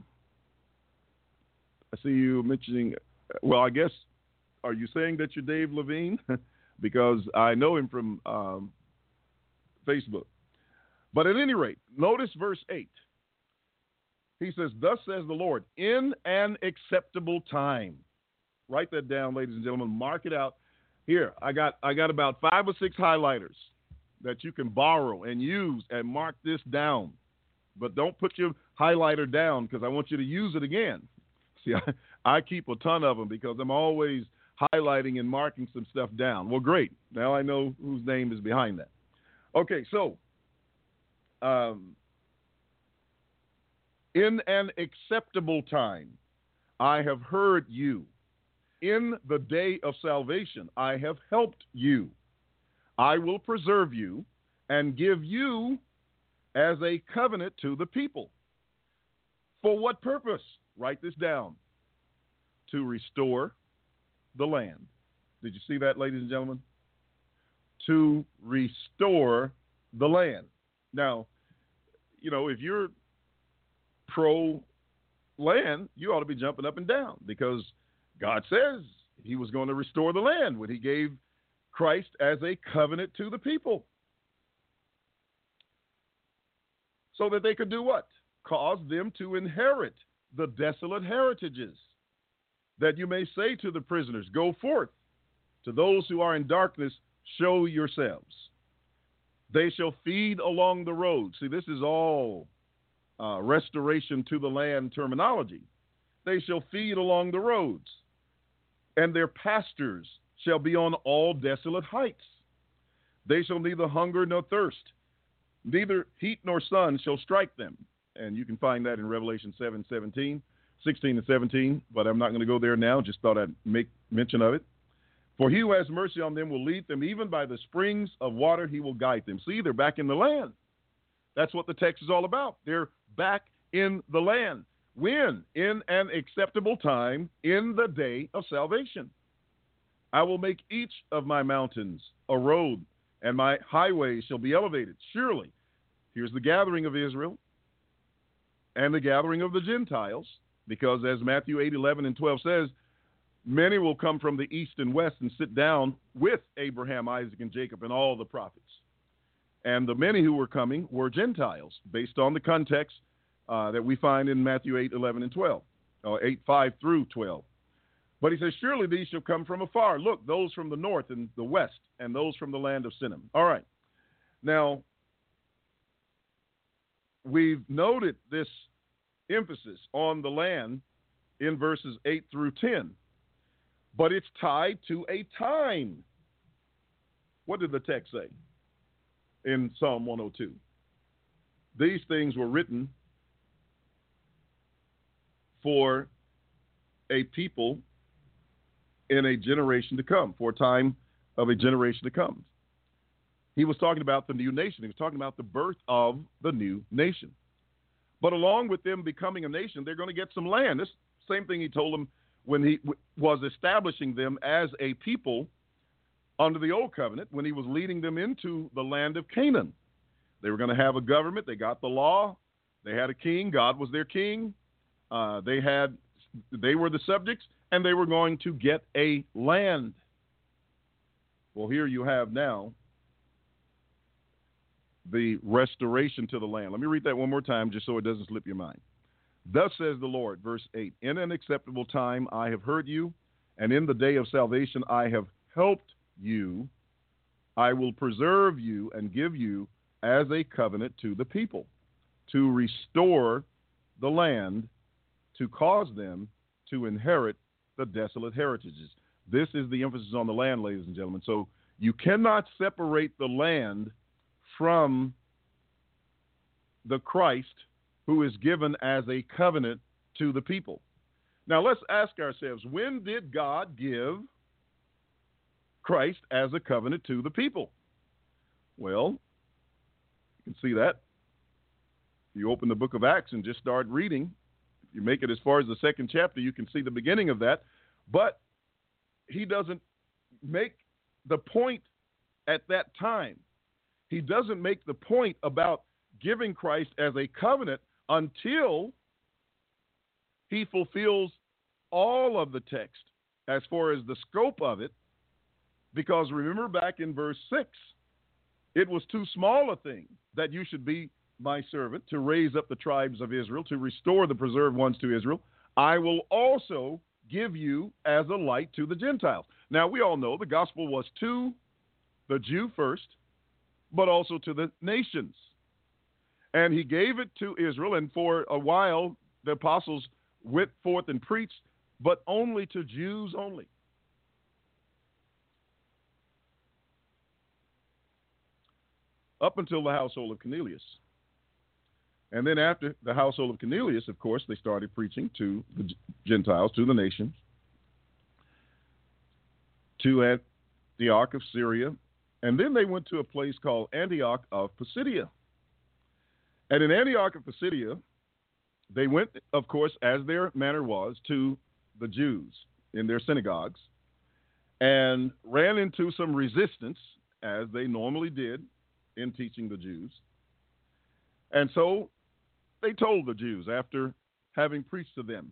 I see you mentioning, well, I guess, are you saying that you're Dave Levine? Because I know him from um, Facebook. But at any rate, notice verse eight. He says, thus says the Lord, in an acceptable time. Write that down, ladies and gentlemen. Mark it out. Here, I got I got about five or six highlighters that you can borrow and use and mark this down. But don't put your highlighter down because I want you to use it again. See, I, I keep a ton of them because I'm always highlighting and marking some stuff down. Well, great. Now I know whose name is behind that. Okay, so um, in an acceptable time, I have heard you. In the day of salvation, I have helped you. I will preserve you and give you as a covenant to the people. For what purpose? Write this down. To restore the land. Did you see that, ladies and gentlemen? To restore the land. Now, you know, if you're pro-land, you ought to be jumping up and down because God says he was going to restore the land when he gave Christ as a covenant to the people. So that they could do what? Cause them to inherit the desolate heritages. That you may say to the prisoners, go forth. To those who are in darkness, show yourselves. They shall feed along the road. See, this is all uh, restoration to the land terminology. They shall feed along the roads, and their pastures shall be on all desolate heights. They shall neither hunger nor thirst, neither heat nor sun shall strike them. And you can find that in Revelation seven seventeen. sixteen and seventeen, but I'm not going to go there now. Just thought I'd make mention of it. For he who has mercy on them will lead them, even by the springs of water he will guide them. See, they're back in the land. That's what the text is all about. They're back in the land. When? In an acceptable time, in the day of salvation. I will make each of my mountains a road, and my highways shall be elevated. Surely, here's the gathering of Israel and the gathering of the Gentiles. Because as Matthew eight, eleven, and twelve says, many will come from the east and west and sit down with Abraham, Isaac, and Jacob and all the prophets. And the many who were coming were Gentiles, based on the context uh, that we find in Matthew eight, eleven, and twelve, or eight, five through twelve. But he says, surely these shall come from afar. Look, those from the north and the west, and those from the land of Sinim. All right. Now, we've noted this emphasis on the land in verses eight through ten, but it's tied to a time. What did the text say in Psalm one oh two? These things were written for a people in a generation to come, for a time of a generation to come. He was talking about the new nation. He was talking about the birth of the new nation. But along with them becoming a nation, they're going to get some land. This same thing he told them when he w- was establishing them as a people under the old covenant, when he was leading them into the land of Canaan. They were going to have a government. They got the law. They had a king. God was their king. Uh, they had, they were the subjects, and they were going to get a land. Well, here you have now the restoration to the land. Let me read that one more time just so it doesn't slip your mind. Thus says the Lord, verse eight, in an acceptable time I have heard you, and in the day of salvation I have helped you. I will preserve you and give you as a covenant to the people, to restore the land, to cause them to inherit the desolate heritages. This is the emphasis on the land, ladies and gentlemen. So you cannot separate the land from the Christ who is given as a covenant to the people. Now let's ask ourselves, when did God give Christ as a covenant to the people? Well, you can see that. If you open the book of Acts and just start reading, if you make it as far as the second chapter, you can see the beginning of that. But he doesn't make the point at that time. He doesn't make the point about giving Christ as a covenant until he fulfills all of the text as far as the scope of it. Because remember back in verse six, it was too small a thing that you should be my servant to raise up the tribes of Israel, to restore the preserved ones to Israel. I will also give you as a light to the Gentiles. Now, we all know the gospel was to the Jew first, but also to the nations. And he gave it to Israel, and for a while the apostles went forth and preached, but only to Jews only. Up until the household of Cornelius. And then after the household of Cornelius, of course, they started preaching to the Gentiles, to the nations, to Antioch of Syria, and then they went to a place called Antioch of Pisidia. And in Antioch of Pisidia, they went, of course, as their manner was, to the Jews in their synagogues and ran into some resistance, as they normally did in teaching the Jews. And so they told the Jews after having preached to them.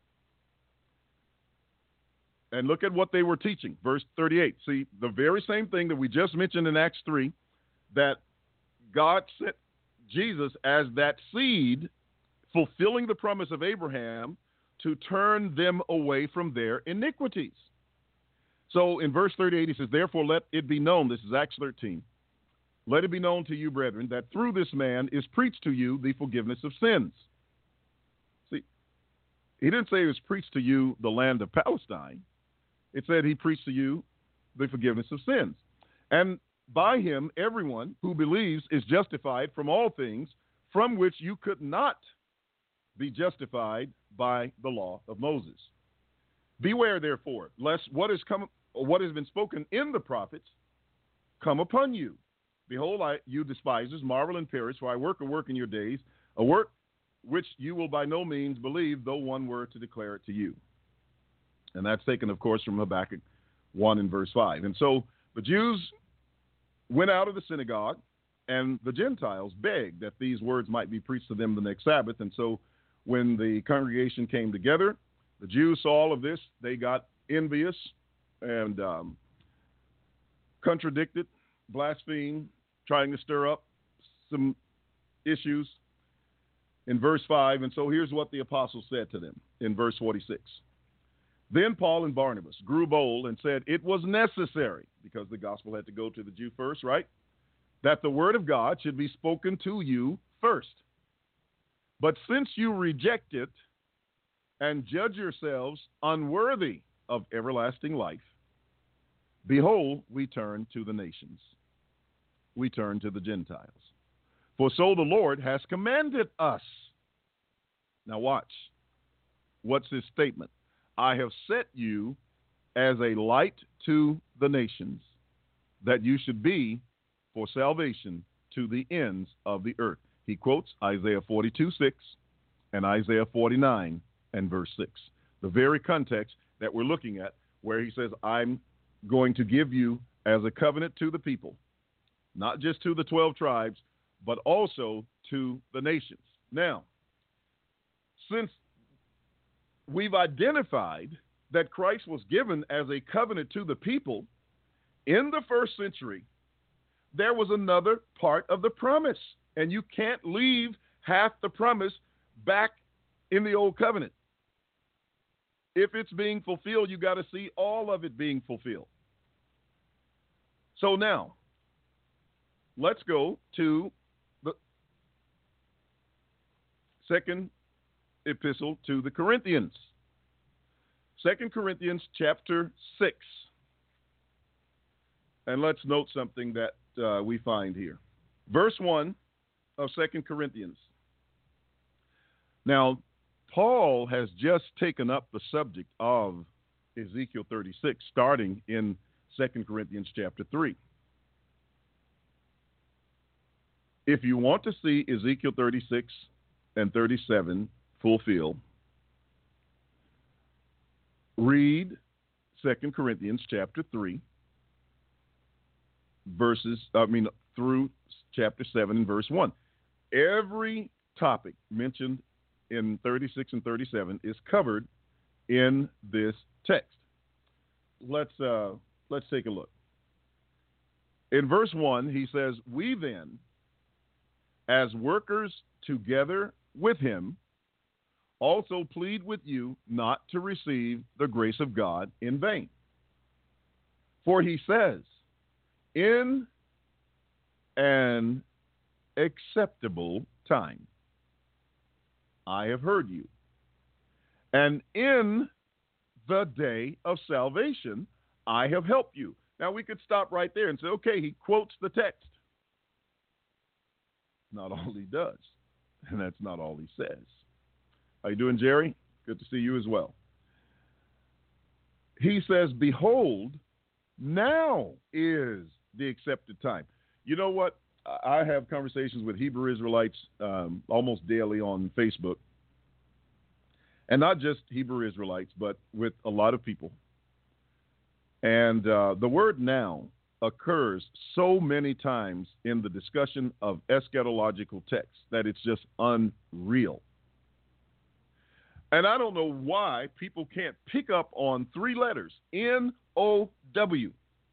And look at what they were teaching. Verse thirty-eight. See, the very same thing that we just mentioned in Acts three, that God sent Jesus as that seed, fulfilling the promise of Abraham, to turn them away from their iniquities. So in verse thirty-eight, he says, therefore let it be known, this is Acts thirteen, let it be known to you, brethren, that through this man is preached to you the forgiveness of sins. See, he didn't say it was preached to you the land of Palestine. It said he preached to you the forgiveness of sins. And by him, everyone who believes is justified from all things from which you could not be justified by the law of Moses. Beware, therefore, lest what is come, or what has been spoken in the prophets come upon you. Behold, I, you despisers, marvel and perish, for I work a work in your days, a work which you will by no means believe, though one were to declare it to you. And that's taken, of course, from Habakkuk one and verse five. And so the Jews went out of the synagogue, and the Gentiles begged that these words might be preached to them the next Sabbath. And so when the congregation came together, the Jews saw all of this. They got envious and um, contradicted, blasphemed, trying to stir up some issues in verse five. And so here's what the apostles said to them in verse forty-six. Then Paul and Barnabas grew bold and said it was necessary, because the gospel had to go to the Jew first, right, that the word of God should be spoken to you first. But since you reject it and judge yourselves unworthy of everlasting life, behold, we turn to the nations. We turn to the Gentiles. For so the Lord has commanded us. Now watch. What's his statement? I have set you as a light to the nations, that you should be for salvation to the ends of the earth. He quotes Isaiah forty-two six and Isaiah forty-nine and verse six, the very context that we're looking at, where he says, I'm going to give you as a covenant to the people, not just to the twelve tribes, but also to the nations. Now, since we've identified that Christ was given as a covenant to the people in the first century, there was another part of the promise, and you can't leave half the promise back in the old covenant. If it's being fulfilled, you got to see all of it being fulfilled. So now, let's go to the second epistle to the Corinthians. Second Corinthians chapter six. And let's note something that uh, we find here. Verse one of Second Corinthians. Now, Paul has just taken up the subject of Ezekiel thirty-six, starting in Second Corinthians chapter three. If you want to see Ezekiel thirty-six and thirty-seven fulfilled, read Second Corinthians chapter three, verses, I mean, through chapter seven and verse one. Every topic mentioned in thirty-six and thirty-seven is covered in this text. Let's uh, let's take a look. In verse one, he says, "We then, as workers together with him, also plead with you not to receive the grace of God in vain. For he says, in an acceptable time I have heard you, and in the day of salvation I have helped you." Now we could stop right there and say, okay, he quotes the text. Not all he does, and that's not all he says. How you doing, Jerry? Good to see you as well. He says, behold, now is the accepted time. You know what? I have conversations with Hebrew Israelites um, almost daily on Facebook. And not just Hebrew Israelites, but with a lot of people. And uh, the word now occurs so many times in the discussion of eschatological texts that it's just unreal. And I don't know why people can't pick up on three letters, N O W,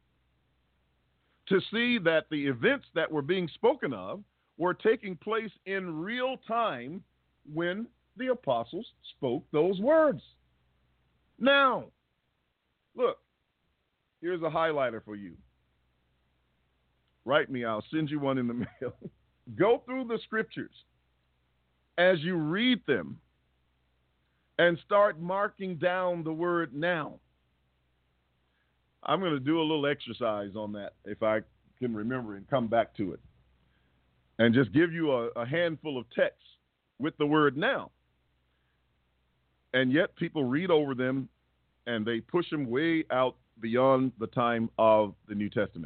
to see that the events that were being spoken of were taking place in real time when the apostles spoke those words. Now, look, here's a highlighter for you. Write me, I'll send you one in the mail. Go through the scriptures as you read them and start marking down the word now. I'm going to do a little exercise on that if I can remember and come back to it. And just give you a, a handful of texts with the word now. And yet people read over them and they push them way out beyond the time of the New Testament.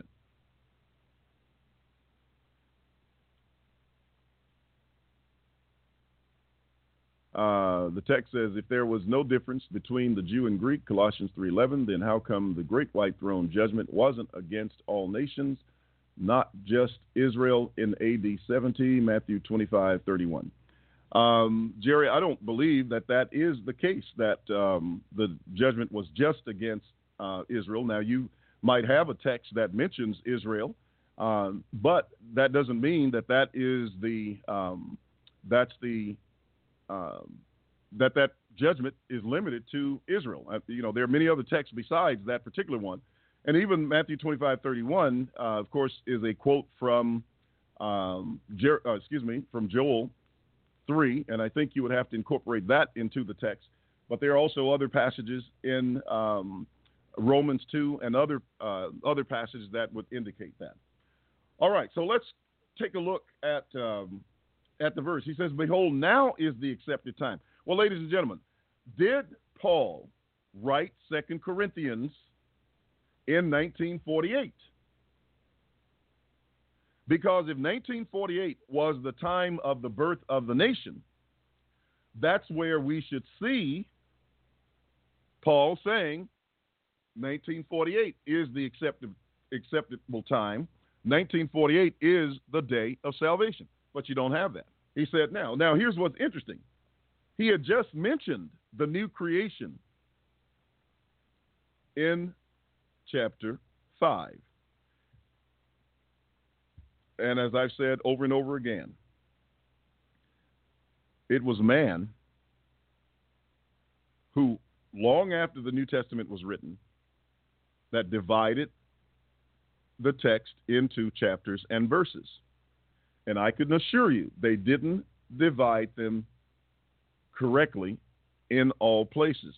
Uh, the text says, if there was no difference between the Jew and Greek, Colossians three eleven, then how come the great white throne judgment wasn't against all nations, not just Israel in A D seventy, Matthew twenty-five thirty-one. Um, Jerry, I don't believe that that is the case, that um, the judgment was just against uh, Israel. Now, you might have a text that mentions Israel, um, but that doesn't mean that that is the, um, that's the, um, that that judgment is limited to Israel. Uh, you know, there are many other texts besides that particular one. And even Matthew twenty-five thirty-one, uh, of course, is a quote from, um, Jer- uh, excuse me, from Joel three, and I think you would have to incorporate that into the text. But there are also other passages in um, Romans two and other uh, other passages that would indicate that. All right, so let's take a look at um, at the verse. He says, behold, now is the accepted time. Well, ladies and gentlemen, did Paul write Second Corinthians in nineteen forty-eight? Because if nineteen forty-eight was the time of the birth of the nation, that's where we should see Paul saying nineteen forty-eight is the acceptable, acceptable time. nineteen forty-eight is the day of salvation. But you don't have that. He said, now, now here's what's interesting. He had just mentioned the new creation in chapter five. And as I've said over and over again, it was man who, long after the New Testament was written, that divided the text into chapters and verses. And I can assure you, they didn't divide them correctly in all places.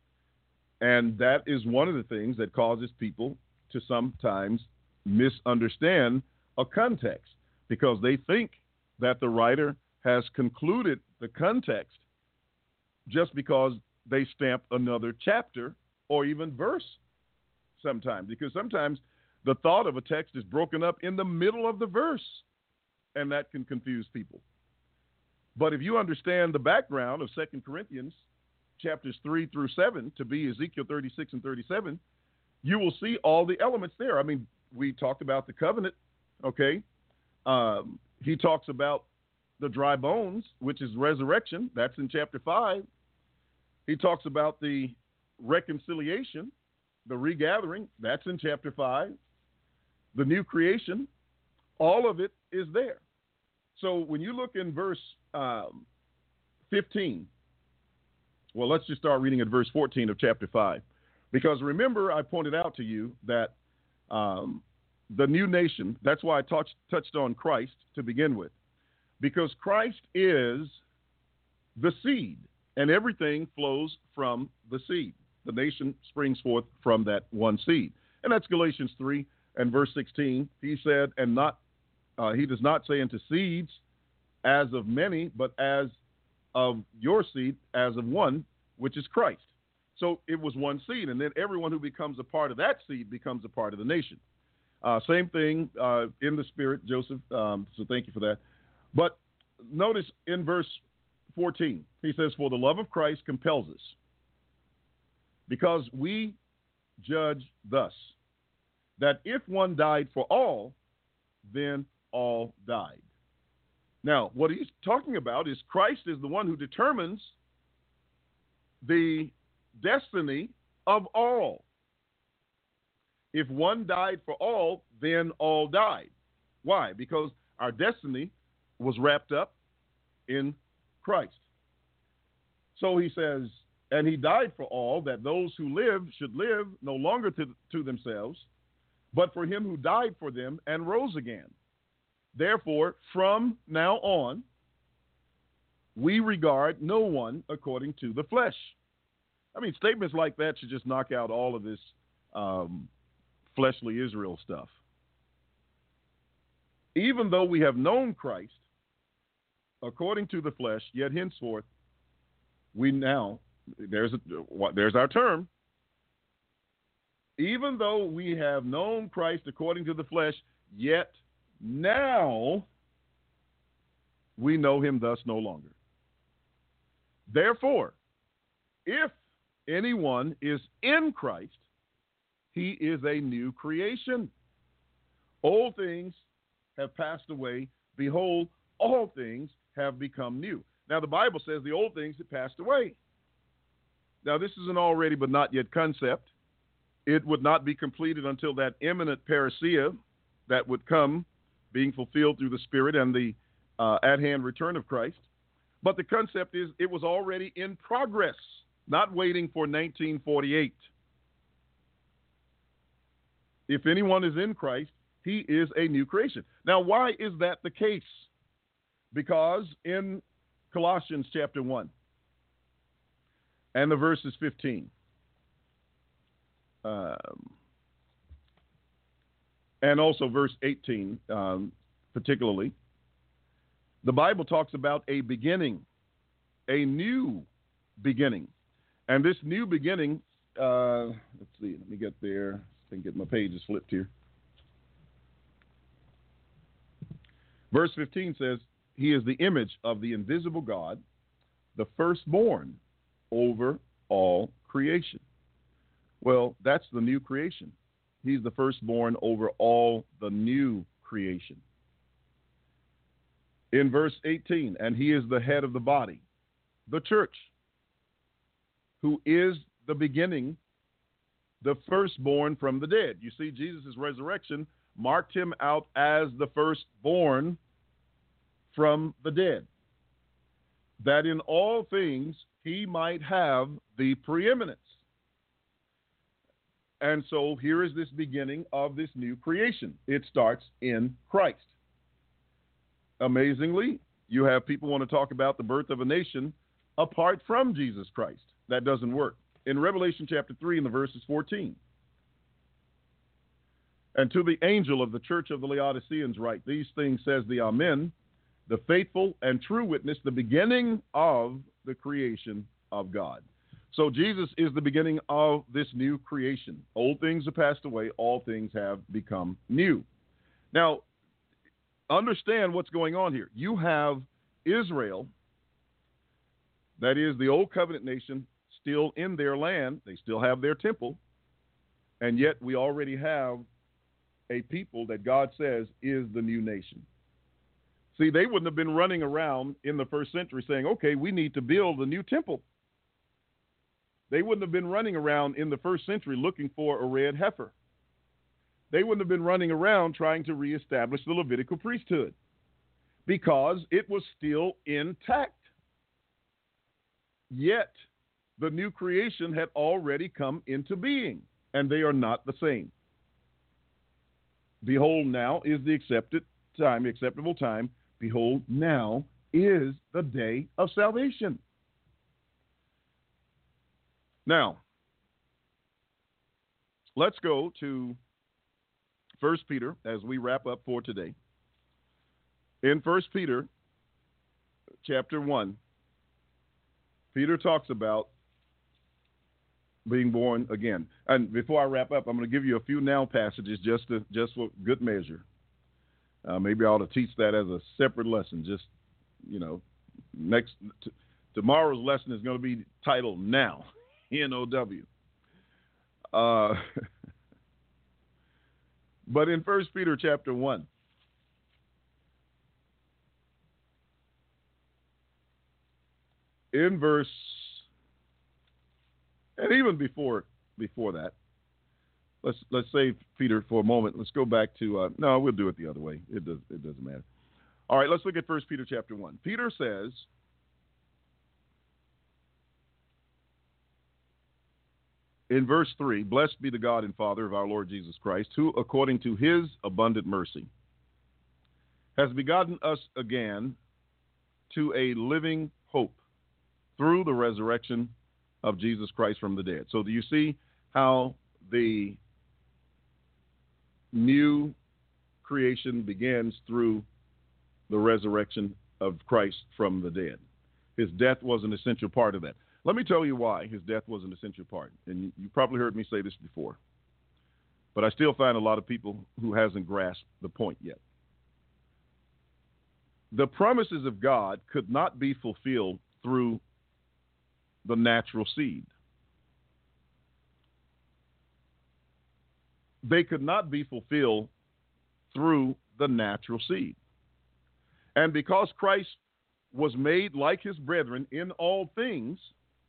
And that is one of the things that causes people to sometimes misunderstand a context, because they think that the writer has concluded the context just because they stamp another chapter or even verse sometimes, because sometimes the thought of a text is broken up in the middle of the verse, and that can confuse people. But if you understand the background of Second Corinthians chapters three through seven to be Ezekiel thirty-six and thirty-seven, you will see all the elements there. I mean, we talked about the covenant, okay? Um, he talks about the dry bones, which is resurrection. That's in chapter five. He talks about the reconciliation, the regathering. That's in chapter five. The new creation, all of it is there. So when you look in verse um, fifteen, well, let's just start reading at verse fourteen of chapter five. Because remember, I pointed out to you that um, the new nation, that's why I touched, touched on Christ to begin with. Because Christ is the seed, and everything flows from the seed. The nation springs forth from that one seed. And that's Galatians three and verse sixteen. He said, and not, uh, he does not say unto seeds as of many, but as of your seed, as of one, which is Christ. So it was one seed, and then everyone who becomes a part of that seed becomes a part of the nation. Uh, same thing uh, in the spirit, Joseph, um, so thank you for that. But notice in verse fourteen, he says, for the love of Christ compels us, because we judge thus, that if one died for all, then all died. Now, what he's talking about is Christ is the one who determines the destiny of all. If one died for all, then all died. Why? Because our destiny was wrapped up in Christ. So he says, and he died for all, that those who live should live no longer to, to themselves, but for him who died for them and rose again. Therefore, from now on, we regard no one according to the flesh. I mean, statements like that should just knock out all of this um, fleshly Israel stuff. Even though we have known Christ according to the flesh, yet henceforth we now, there's a, there's our term, even though we have known Christ according to the flesh, yet now we know him thus no longer. Therefore, if anyone is in Christ, he is a new creation. Old things have passed away. Behold, all things have become new. Now, the Bible says the old things have passed away. Now, this is an already but not yet concept. It would not be completed until that imminent parousia that would come, being fulfilled through the Spirit and the uh, at-hand return of Christ. But the concept is it was already in progress, not waiting for nineteen forty-eight. If anyone is in Christ, he is a new creation. Now, why is that the case? Because in Colossians chapter one and the verses fifteen, um, and also verse eighteen, um, particularly, the Bible talks about a beginning, a new beginning. And this new beginning, uh, let's see, let me get there. I can get my pages flipped here. Verse fifteen says, he is the image of the invisible God, the firstborn over all creation. Well, that's the new creation. He's the firstborn over all the new creation. In verse eighteen, and he is the head of the body, the church, who is the beginning, the firstborn from the dead. You see, Jesus' resurrection marked him out as the firstborn from the dead, that in all things he might have the preeminence. And so here is this beginning of this new creation. It starts in Christ. Amazingly, you have people want to talk about the birth of a nation apart from Jesus Christ. That doesn't work. In Revelation chapter three, in the verses fourteen, and to the angel of the church of the Laodiceans write, these things says the Amen, the faithful and true witness, the beginning of the creation of God. So Jesus is the beginning of this new creation. Old things have passed away. All things have become new. Now, understand what's going on here. You have Israel, that is the old covenant nation, still in their land. They still have their temple. And yet we already have a people that God says is the new nation. See, they wouldn't have been running around in the first century saying, okay, we need to build a new temple. They wouldn't have been running around in the first century looking for a red heifer. They wouldn't have been running around trying to reestablish the Levitical priesthood because it was still intact. Yet, the new creation had already come into being, and they are not the same. Behold, now is the accepted time, acceptable time. Behold, now is the day of salvation. Now, let's go to First Peter as we wrap up for today. In First Peter chapter one, Peter talks about being born again. And before I wrap up, I'm going to give you a few now passages just to just for good measure. Uh, maybe I ought to teach that as a separate lesson. Just, you know, next t- tomorrow's lesson is going to be titled Now, N O W. Uh But in First Peter chapter one, in verse, and even before before that, let's let's save Peter for a moment. Let's go back to uh, no, we'll do it the other way. It does it doesn't matter. All right, let's look at First Peter chapter one. Peter says, in verse three, blessed be the God and Father of our Lord Jesus Christ, who, according to his abundant mercy, has begotten us again to a living hope through the resurrection of Jesus Christ from the dead. So do you see how the new creation begins through the resurrection of Christ from the dead? His death was an essential part of that. Let me tell you why his death was an essential part. And you, you probably heard me say this before. But I still find a lot of people who hasn't grasped the point yet. The promises of God could not be fulfilled through the natural seed. They could not be fulfilled through the natural seed. And because Christ was made like his brethren in all things,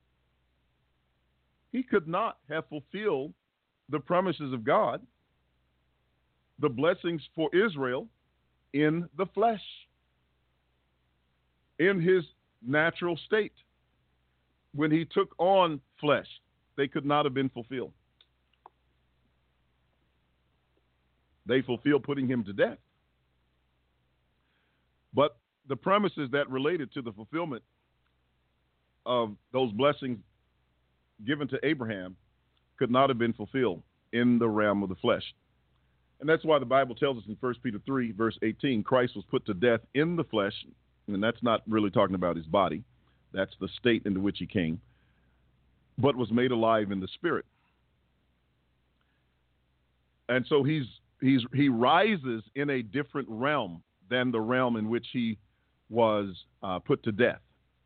he could not have fulfilled the promises of God, the blessings for Israel, in the flesh, in his natural state. When he took on flesh, they could not have been fulfilled. They fulfilled putting him to death. But the promises that related to the fulfillment of those blessings given to Abraham could not have been fulfilled in the realm of the flesh. And that's why the Bible tells us in First Peter three, verse eighteen, Christ was put to death in the flesh, and that's not really talking about his body. That's the state into which he came, but was made alive in the spirit. And so he's he's he rises in a different realm than the realm in which he was uh, put to death.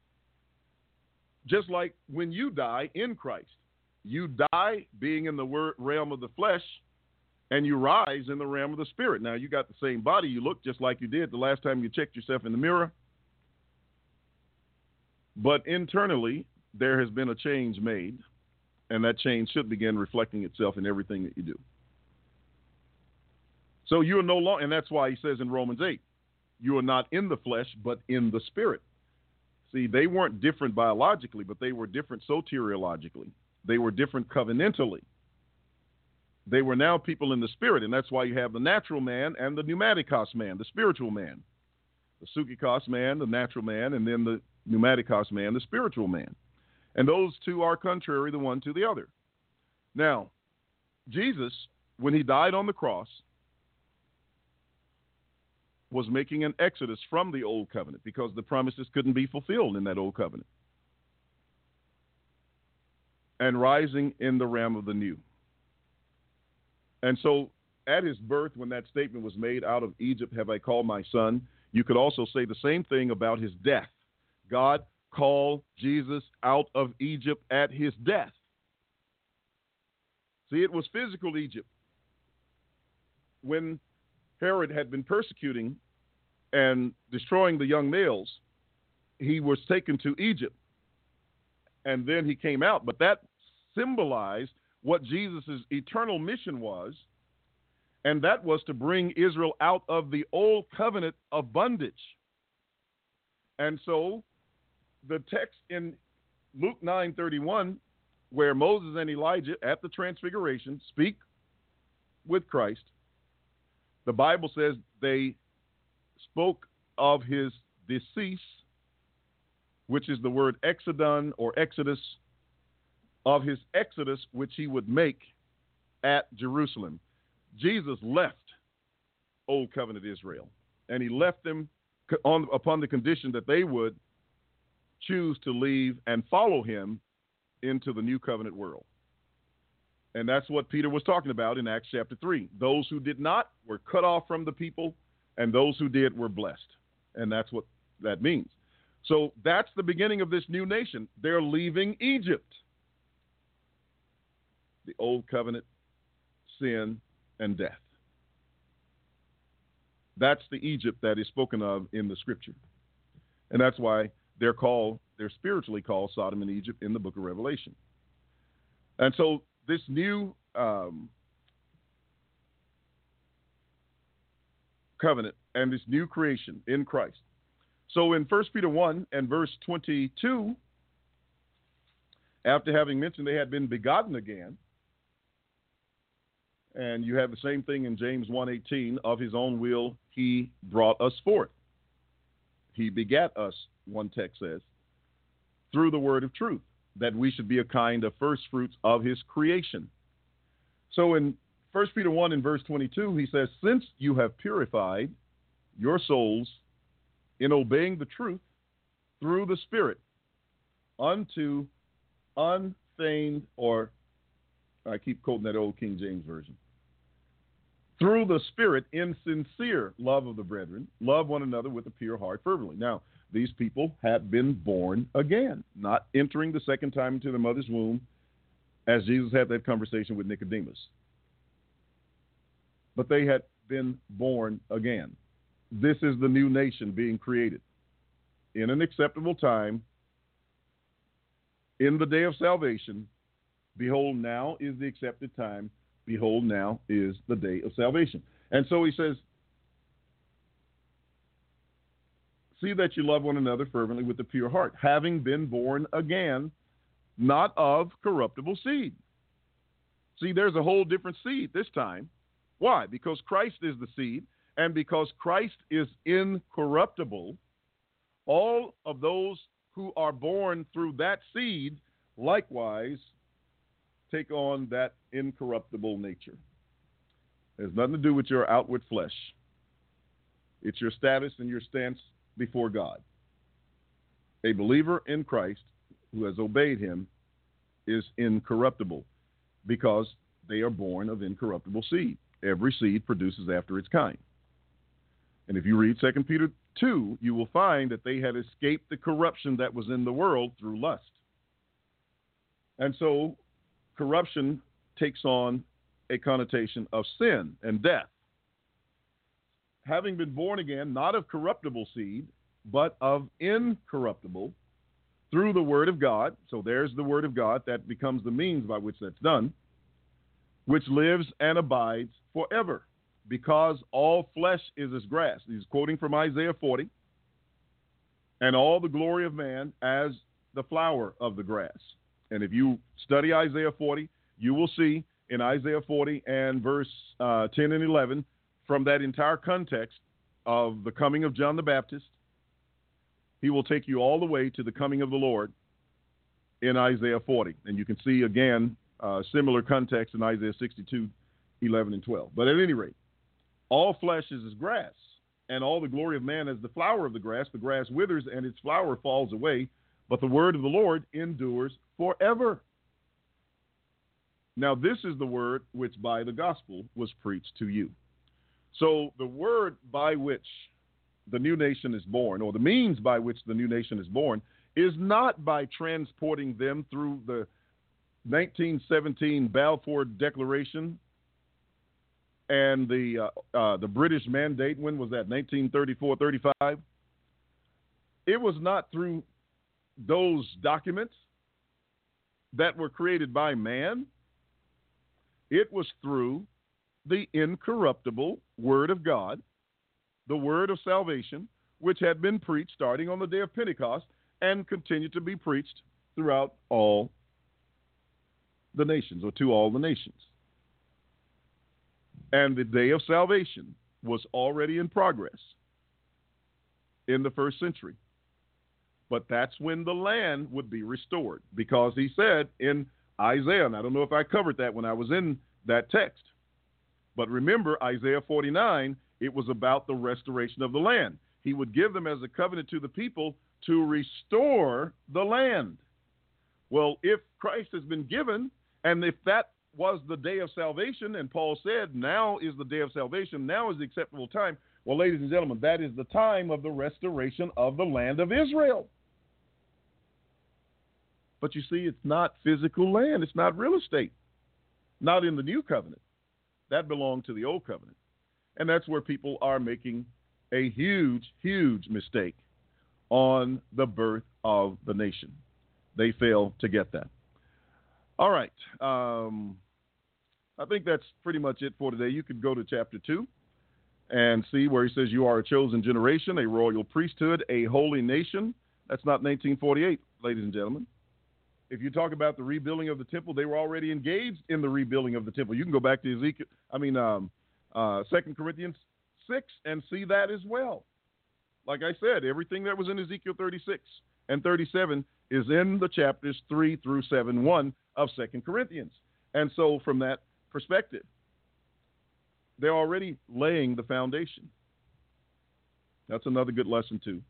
Just like when you die in Christ, you die being in the word, realm of the flesh, and you rise in the realm of the spirit. Now, you got the same body. You look just like you did the last time you checked yourself in the mirror. But internally, there has been a change made, and that change should begin reflecting itself in everything that you do. So you are no longer, and that's why he says in Romans eight, you are not in the flesh, but in the spirit. See, they weren't different biologically, but they were different soteriologically. They were different covenantally. They were now people in the spirit, and that's why you have the natural man and the pneumatikos man, the spiritual man. The psychikos man, the natural man, and then the pneumatikos man, the spiritual man. And those two are contrary the one to the other. Now, Jesus, when he died on the cross, was making an exodus from the old covenant because the promises couldn't be fulfilled in that old covenant, and rising in the realm of the new. And so at his birth, when that statement was made, out of Egypt have I called my son, you could also say the same thing about his death. God called Jesus out of Egypt at his death. See, it was physical Egypt. When Herod had been persecuting and destroying the young males, he was taken to Egypt, and then he came out. But that symbolized what Jesus' eternal mission was, and that was to bring Israel out of the old covenant of bondage. And so the text in Luke nine thirty-one, where Moses and Elijah at the transfiguration speak with Christ, the Bible says they spoke of his decease, which is the word exodon or exodus, of his exodus which he would make at Jerusalem. Jesus left Old Covenant Israel, and he left them on, upon the condition that they would choose to leave and follow him into the New Covenant world. And that's what Peter was talking about in Acts chapter three. Those who did not were cut off from the people, and those who did were blessed. And that's what that means. So that's the beginning of this new nation. They're leaving Egypt. The old covenant, sin, and death. That's the Egypt that is spoken of in the scripture. And that's why they're called, they're spiritually called Sodom and Egypt in the book of Revelation. And so this new um, covenant and this new creation in Christ. So in First Peter one and verse twenty-two, after having mentioned they had been begotten again, and you have the same thing in James one eighteen, of his own will he brought us forth. He begat us, one text says, through the word of truth, that we should be a kind of first fruits of his creation. So in First Peter one and verse twenty-two, he says, since you have purified your souls in obeying the truth through the Spirit unto unfeigned, or I keep quoting that old King James Version, through the Spirit in sincere love of the brethren, love one another with a pure heart fervently. Now, these people had been born again, not entering the second time into the mother's womb, as Jesus had that conversation with Nicodemus. But they had been born again. This is the new nation being created in an acceptable time, in the day of salvation. Behold, now is the accepted time. Behold, now is the day of salvation. And so he says, see that you love one another fervently with a pure heart, having been born again, not of corruptible seed. See, there's a whole different seed this time. Why? Because Christ is the seed, and because Christ is incorruptible, all of those who are born through that seed likewise take on that incorruptible nature. It has nothing to do with your outward flesh. It's your status and your stance before God. A believer in Christ who has obeyed him is incorruptible because they are born of incorruptible seed. Every seed produces after its kind. And if you read Second Peter two, you will find that they had escaped the corruption that was in the world through lust. And so corruption takes on a connotation of sin and death. Having been born again, not of corruptible seed, but of incorruptible, through the word of God. So there's the word of God. That becomes the means by which that's done, which lives and abides forever, because all flesh is as grass. He's quoting from Isaiah forty. And all the glory of man as the flower of the grass. And if you study Isaiah forty, you will see in Isaiah forty and verse uh, ten and eleven, from that entire context of the coming of John the Baptist, he will take you all the way to the coming of the Lord in Isaiah forty. And you can see, again, uh, similar context in Isaiah sixty-two, eleven and twelve. But at any rate, all flesh is as grass, and all the glory of man as the flower of the grass. The grass withers and its flower falls away, but the word of the Lord endures forever. Now, this is the word which by the gospel was preached to you. So the word by which the new nation is born, or the means by which the new nation is born, is not by transporting them through the nineteen seventeen Balfour Declaration and the uh, uh, the British Mandate. When was that? nineteen thirty-four thirty-five. It was not through those documents that were created by man. It was through the incorruptible Word of God, the Word of salvation, which had been preached starting on the day of Pentecost and continued to be preached throughout all the nations, or to all the nations. And the day of salvation was already in progress in the first century. But that's when the land would be restored, because he said in Isaiah, and I don't know if I covered that when I was in that text, but remember Isaiah forty-nine, it was about the restoration of the land. He would give them as a covenant to the people to restore the land. Well, if Christ has been given, and if that was the day of salvation, and Paul said, now is the day of salvation, now is the acceptable time. Well, ladies and gentlemen, that is the time of the restoration of the land of Israel. But you see, it's not physical land. It's not real estate. Not in the new covenant. That belonged to the old covenant. And that's where people are making a huge, huge mistake on the birth of the nation. They fail to get that. All right. Um, I think that's pretty much it for today. You could go to chapter two and see where he says you are a chosen generation, a royal priesthood, a holy nation. That's not nineteen forty-eight, ladies and gentlemen. If you talk about the rebuilding of the temple, they were already engaged in the rebuilding of the temple. You can go back to Ezekiel, I mean, um, uh, Second Corinthians six and see that as well. Like I said, everything that was in Ezekiel thirty-six and thirty-seven is in the chapters three through seven, one of Second Corinthians. And so from that perspective, they're already laying the foundation. That's another good lesson too.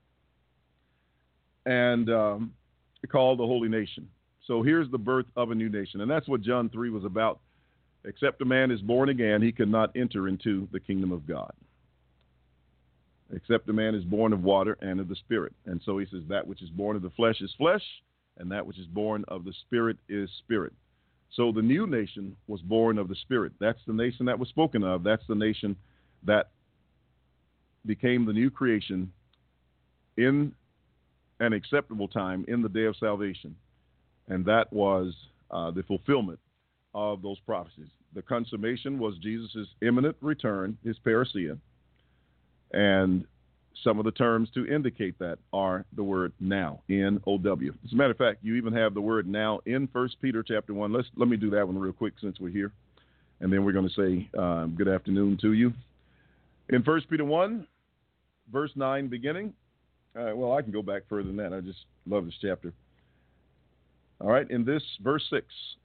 And um, called the Holy Nation. So here's the birth of a new nation. And that's what John three was about. Except a man is born again, he cannot enter into the kingdom of God. Except a man is born of water and of the Spirit. And so he says that which is born of the flesh is flesh, and that which is born of the Spirit is spirit. So the new nation was born of the Spirit. That's the nation that was spoken of. That's the nation that became the new creation in an acceptable time in the day of salvation. And that was uh, the fulfillment of those prophecies. The consummation was Jesus' imminent return, his parousia. And some of the terms to indicate that are the word now, N O W. As a matter of fact, you even have the word now in First Peter chapter one. Let's, let me do that one real quick since we're here. And then we're going to say um, good afternoon to you. In First Peter one, verse nine beginning. Uh, well, I can go back further than that. I just love this chapter. All right, in this verse six,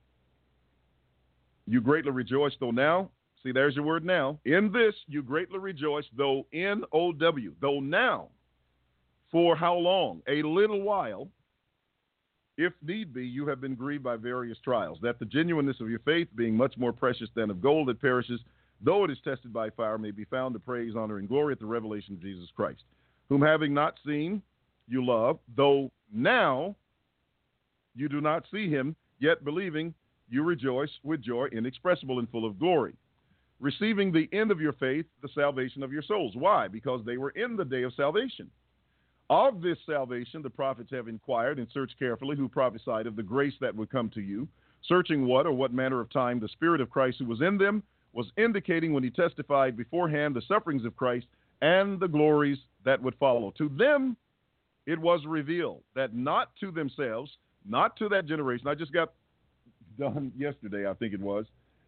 you greatly rejoice, though now, see, there's your word now. In this you greatly rejoice, though N O W, though now, for how long? A little while, if need be, you have been grieved by various trials, that the genuineness of your faith, being much more precious than of gold that perishes, though it is tested by fire, may be found to praise, honor, and glory at the revelation of Jesus Christ, whom having not seen, you love, though now you do not see him, yet believing, you rejoice with joy inexpressible and full of glory, receiving the end of your faith, the salvation of your souls. Why? Because they were in the day of salvation. Of this salvation, the prophets have inquired and searched carefully, who prophesied of the grace that would come to you, searching what or what manner of time the Spirit of Christ who was in them was indicating when he testified beforehand the sufferings of Christ and the glories that would follow. To them it was revealed that not to themselves, not to that generation. I just got done yesterday, I think it was,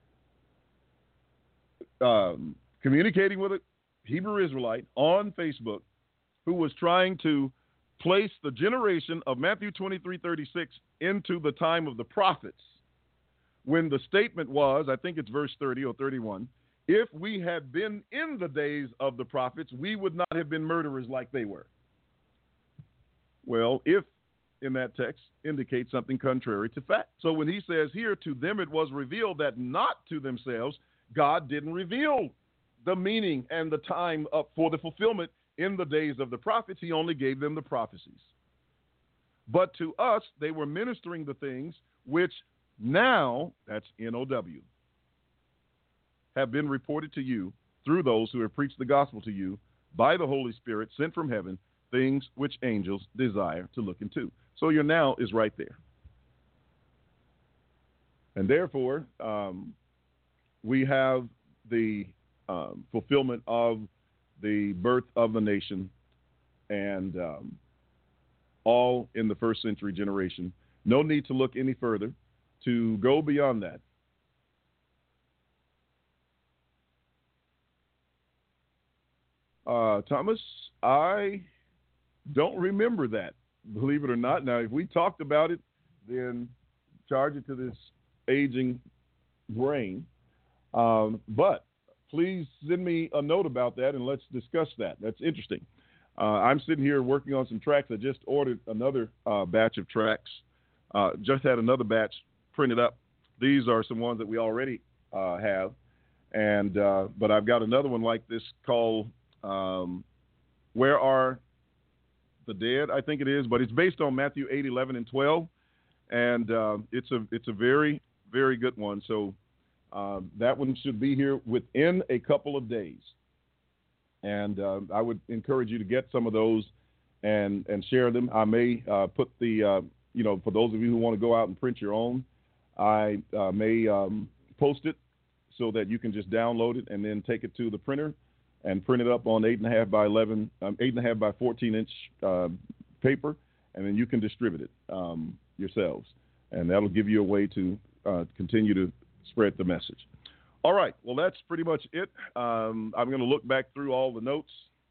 um, communicating with a Hebrew Israelite on Facebook who was trying to place the generation of Matthew twenty-three thirty-six into the time of the prophets, when the statement was, I think it's verse thirty or thirty-one, if we had been in the days of the prophets, we would not have been murderers like they were. Well, if in that text indicates something contrary to fact. So when he says here, to them it was revealed that not to themselves, God didn't reveal the meaning and the time up for the fulfillment in the days of the prophets. He only gave them the prophecies. But to us, they were ministering the things which now, that's N O W, have been reported to you through those who have preached the gospel to you by the Holy Spirit sent from heaven, things which angels desire to look into. So your now is right there. And therefore, um, we have the um, fulfillment of the birth of the nation, and um, all in the first century generation. No need to look any further to go beyond that. Uh, Thomas, I don't remember that, believe it or not. Now, if we talked about it, then charge it to this aging brain. Um, but please send me a note about that and let's discuss that. That's interesting. Uh, I'm sitting here working on some tracks. I just ordered another uh, batch of tracks. Uh, just had another batch printed up. These are some ones that we already uh, have. And uh, but I've got another one like this called um, Where Are the Dead, I think it is. But it's based on Matthew eight, eleven, and twelve. And uh, it's a it's a very, very good one. So uh, that one should be here within a couple of days. And uh, I would encourage you to get some of those and, and share them. I may uh, put the, uh, you know, for those of you who want to go out and print your own, I uh, may um, post it so that you can just download it and then take it to the printer and print it up on eight and a half by eleven, um, eight and a half by fourteen inch uh, paper, and then you can distribute it um, yourselves. And that'll give you a way to uh, continue to spread the message. All right. Well, that's pretty much it. Um, I'm going to look back through all the notes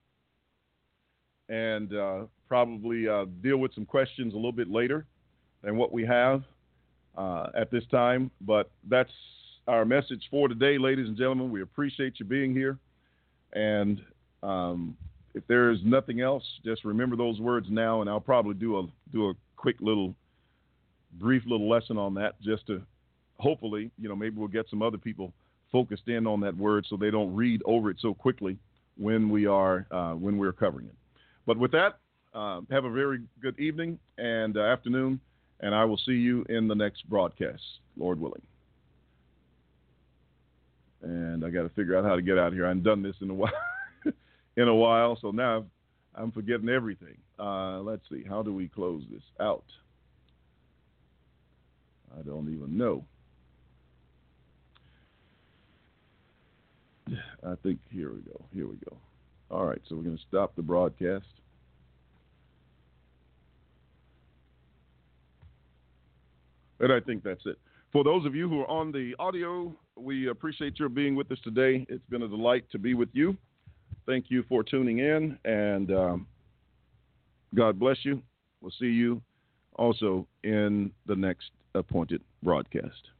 and uh, probably uh, deal with some questions a little bit later than what we have uh, at this time. But that's our message for today, ladies and gentlemen. We appreciate you being here. And um, if there is nothing else, just remember those words now, and I'll probably do a do a quick little, brief little lesson on that, just to hopefully, you know, maybe we'll get some other people focused in on that word so they don't read over it so quickly when we are uh, when we're covering it. But with that, uh, have a very good evening and uh, afternoon, and I will see you in the next broadcast, Lord willing. And I got to figure out how to get out of here. I haven't done this in a while, in a while, so now I'm forgetting everything. Uh, let's see, how do we close this out? I don't even know. I think, here we go, here we go. All right, so we're going to stop the broadcast. And I think that's it. For those of you who are on the audio, we appreciate your being with us today. It's been a delight to be with you. Thank you for tuning in, and um, God bless you. We'll see you also in the next appointed broadcast.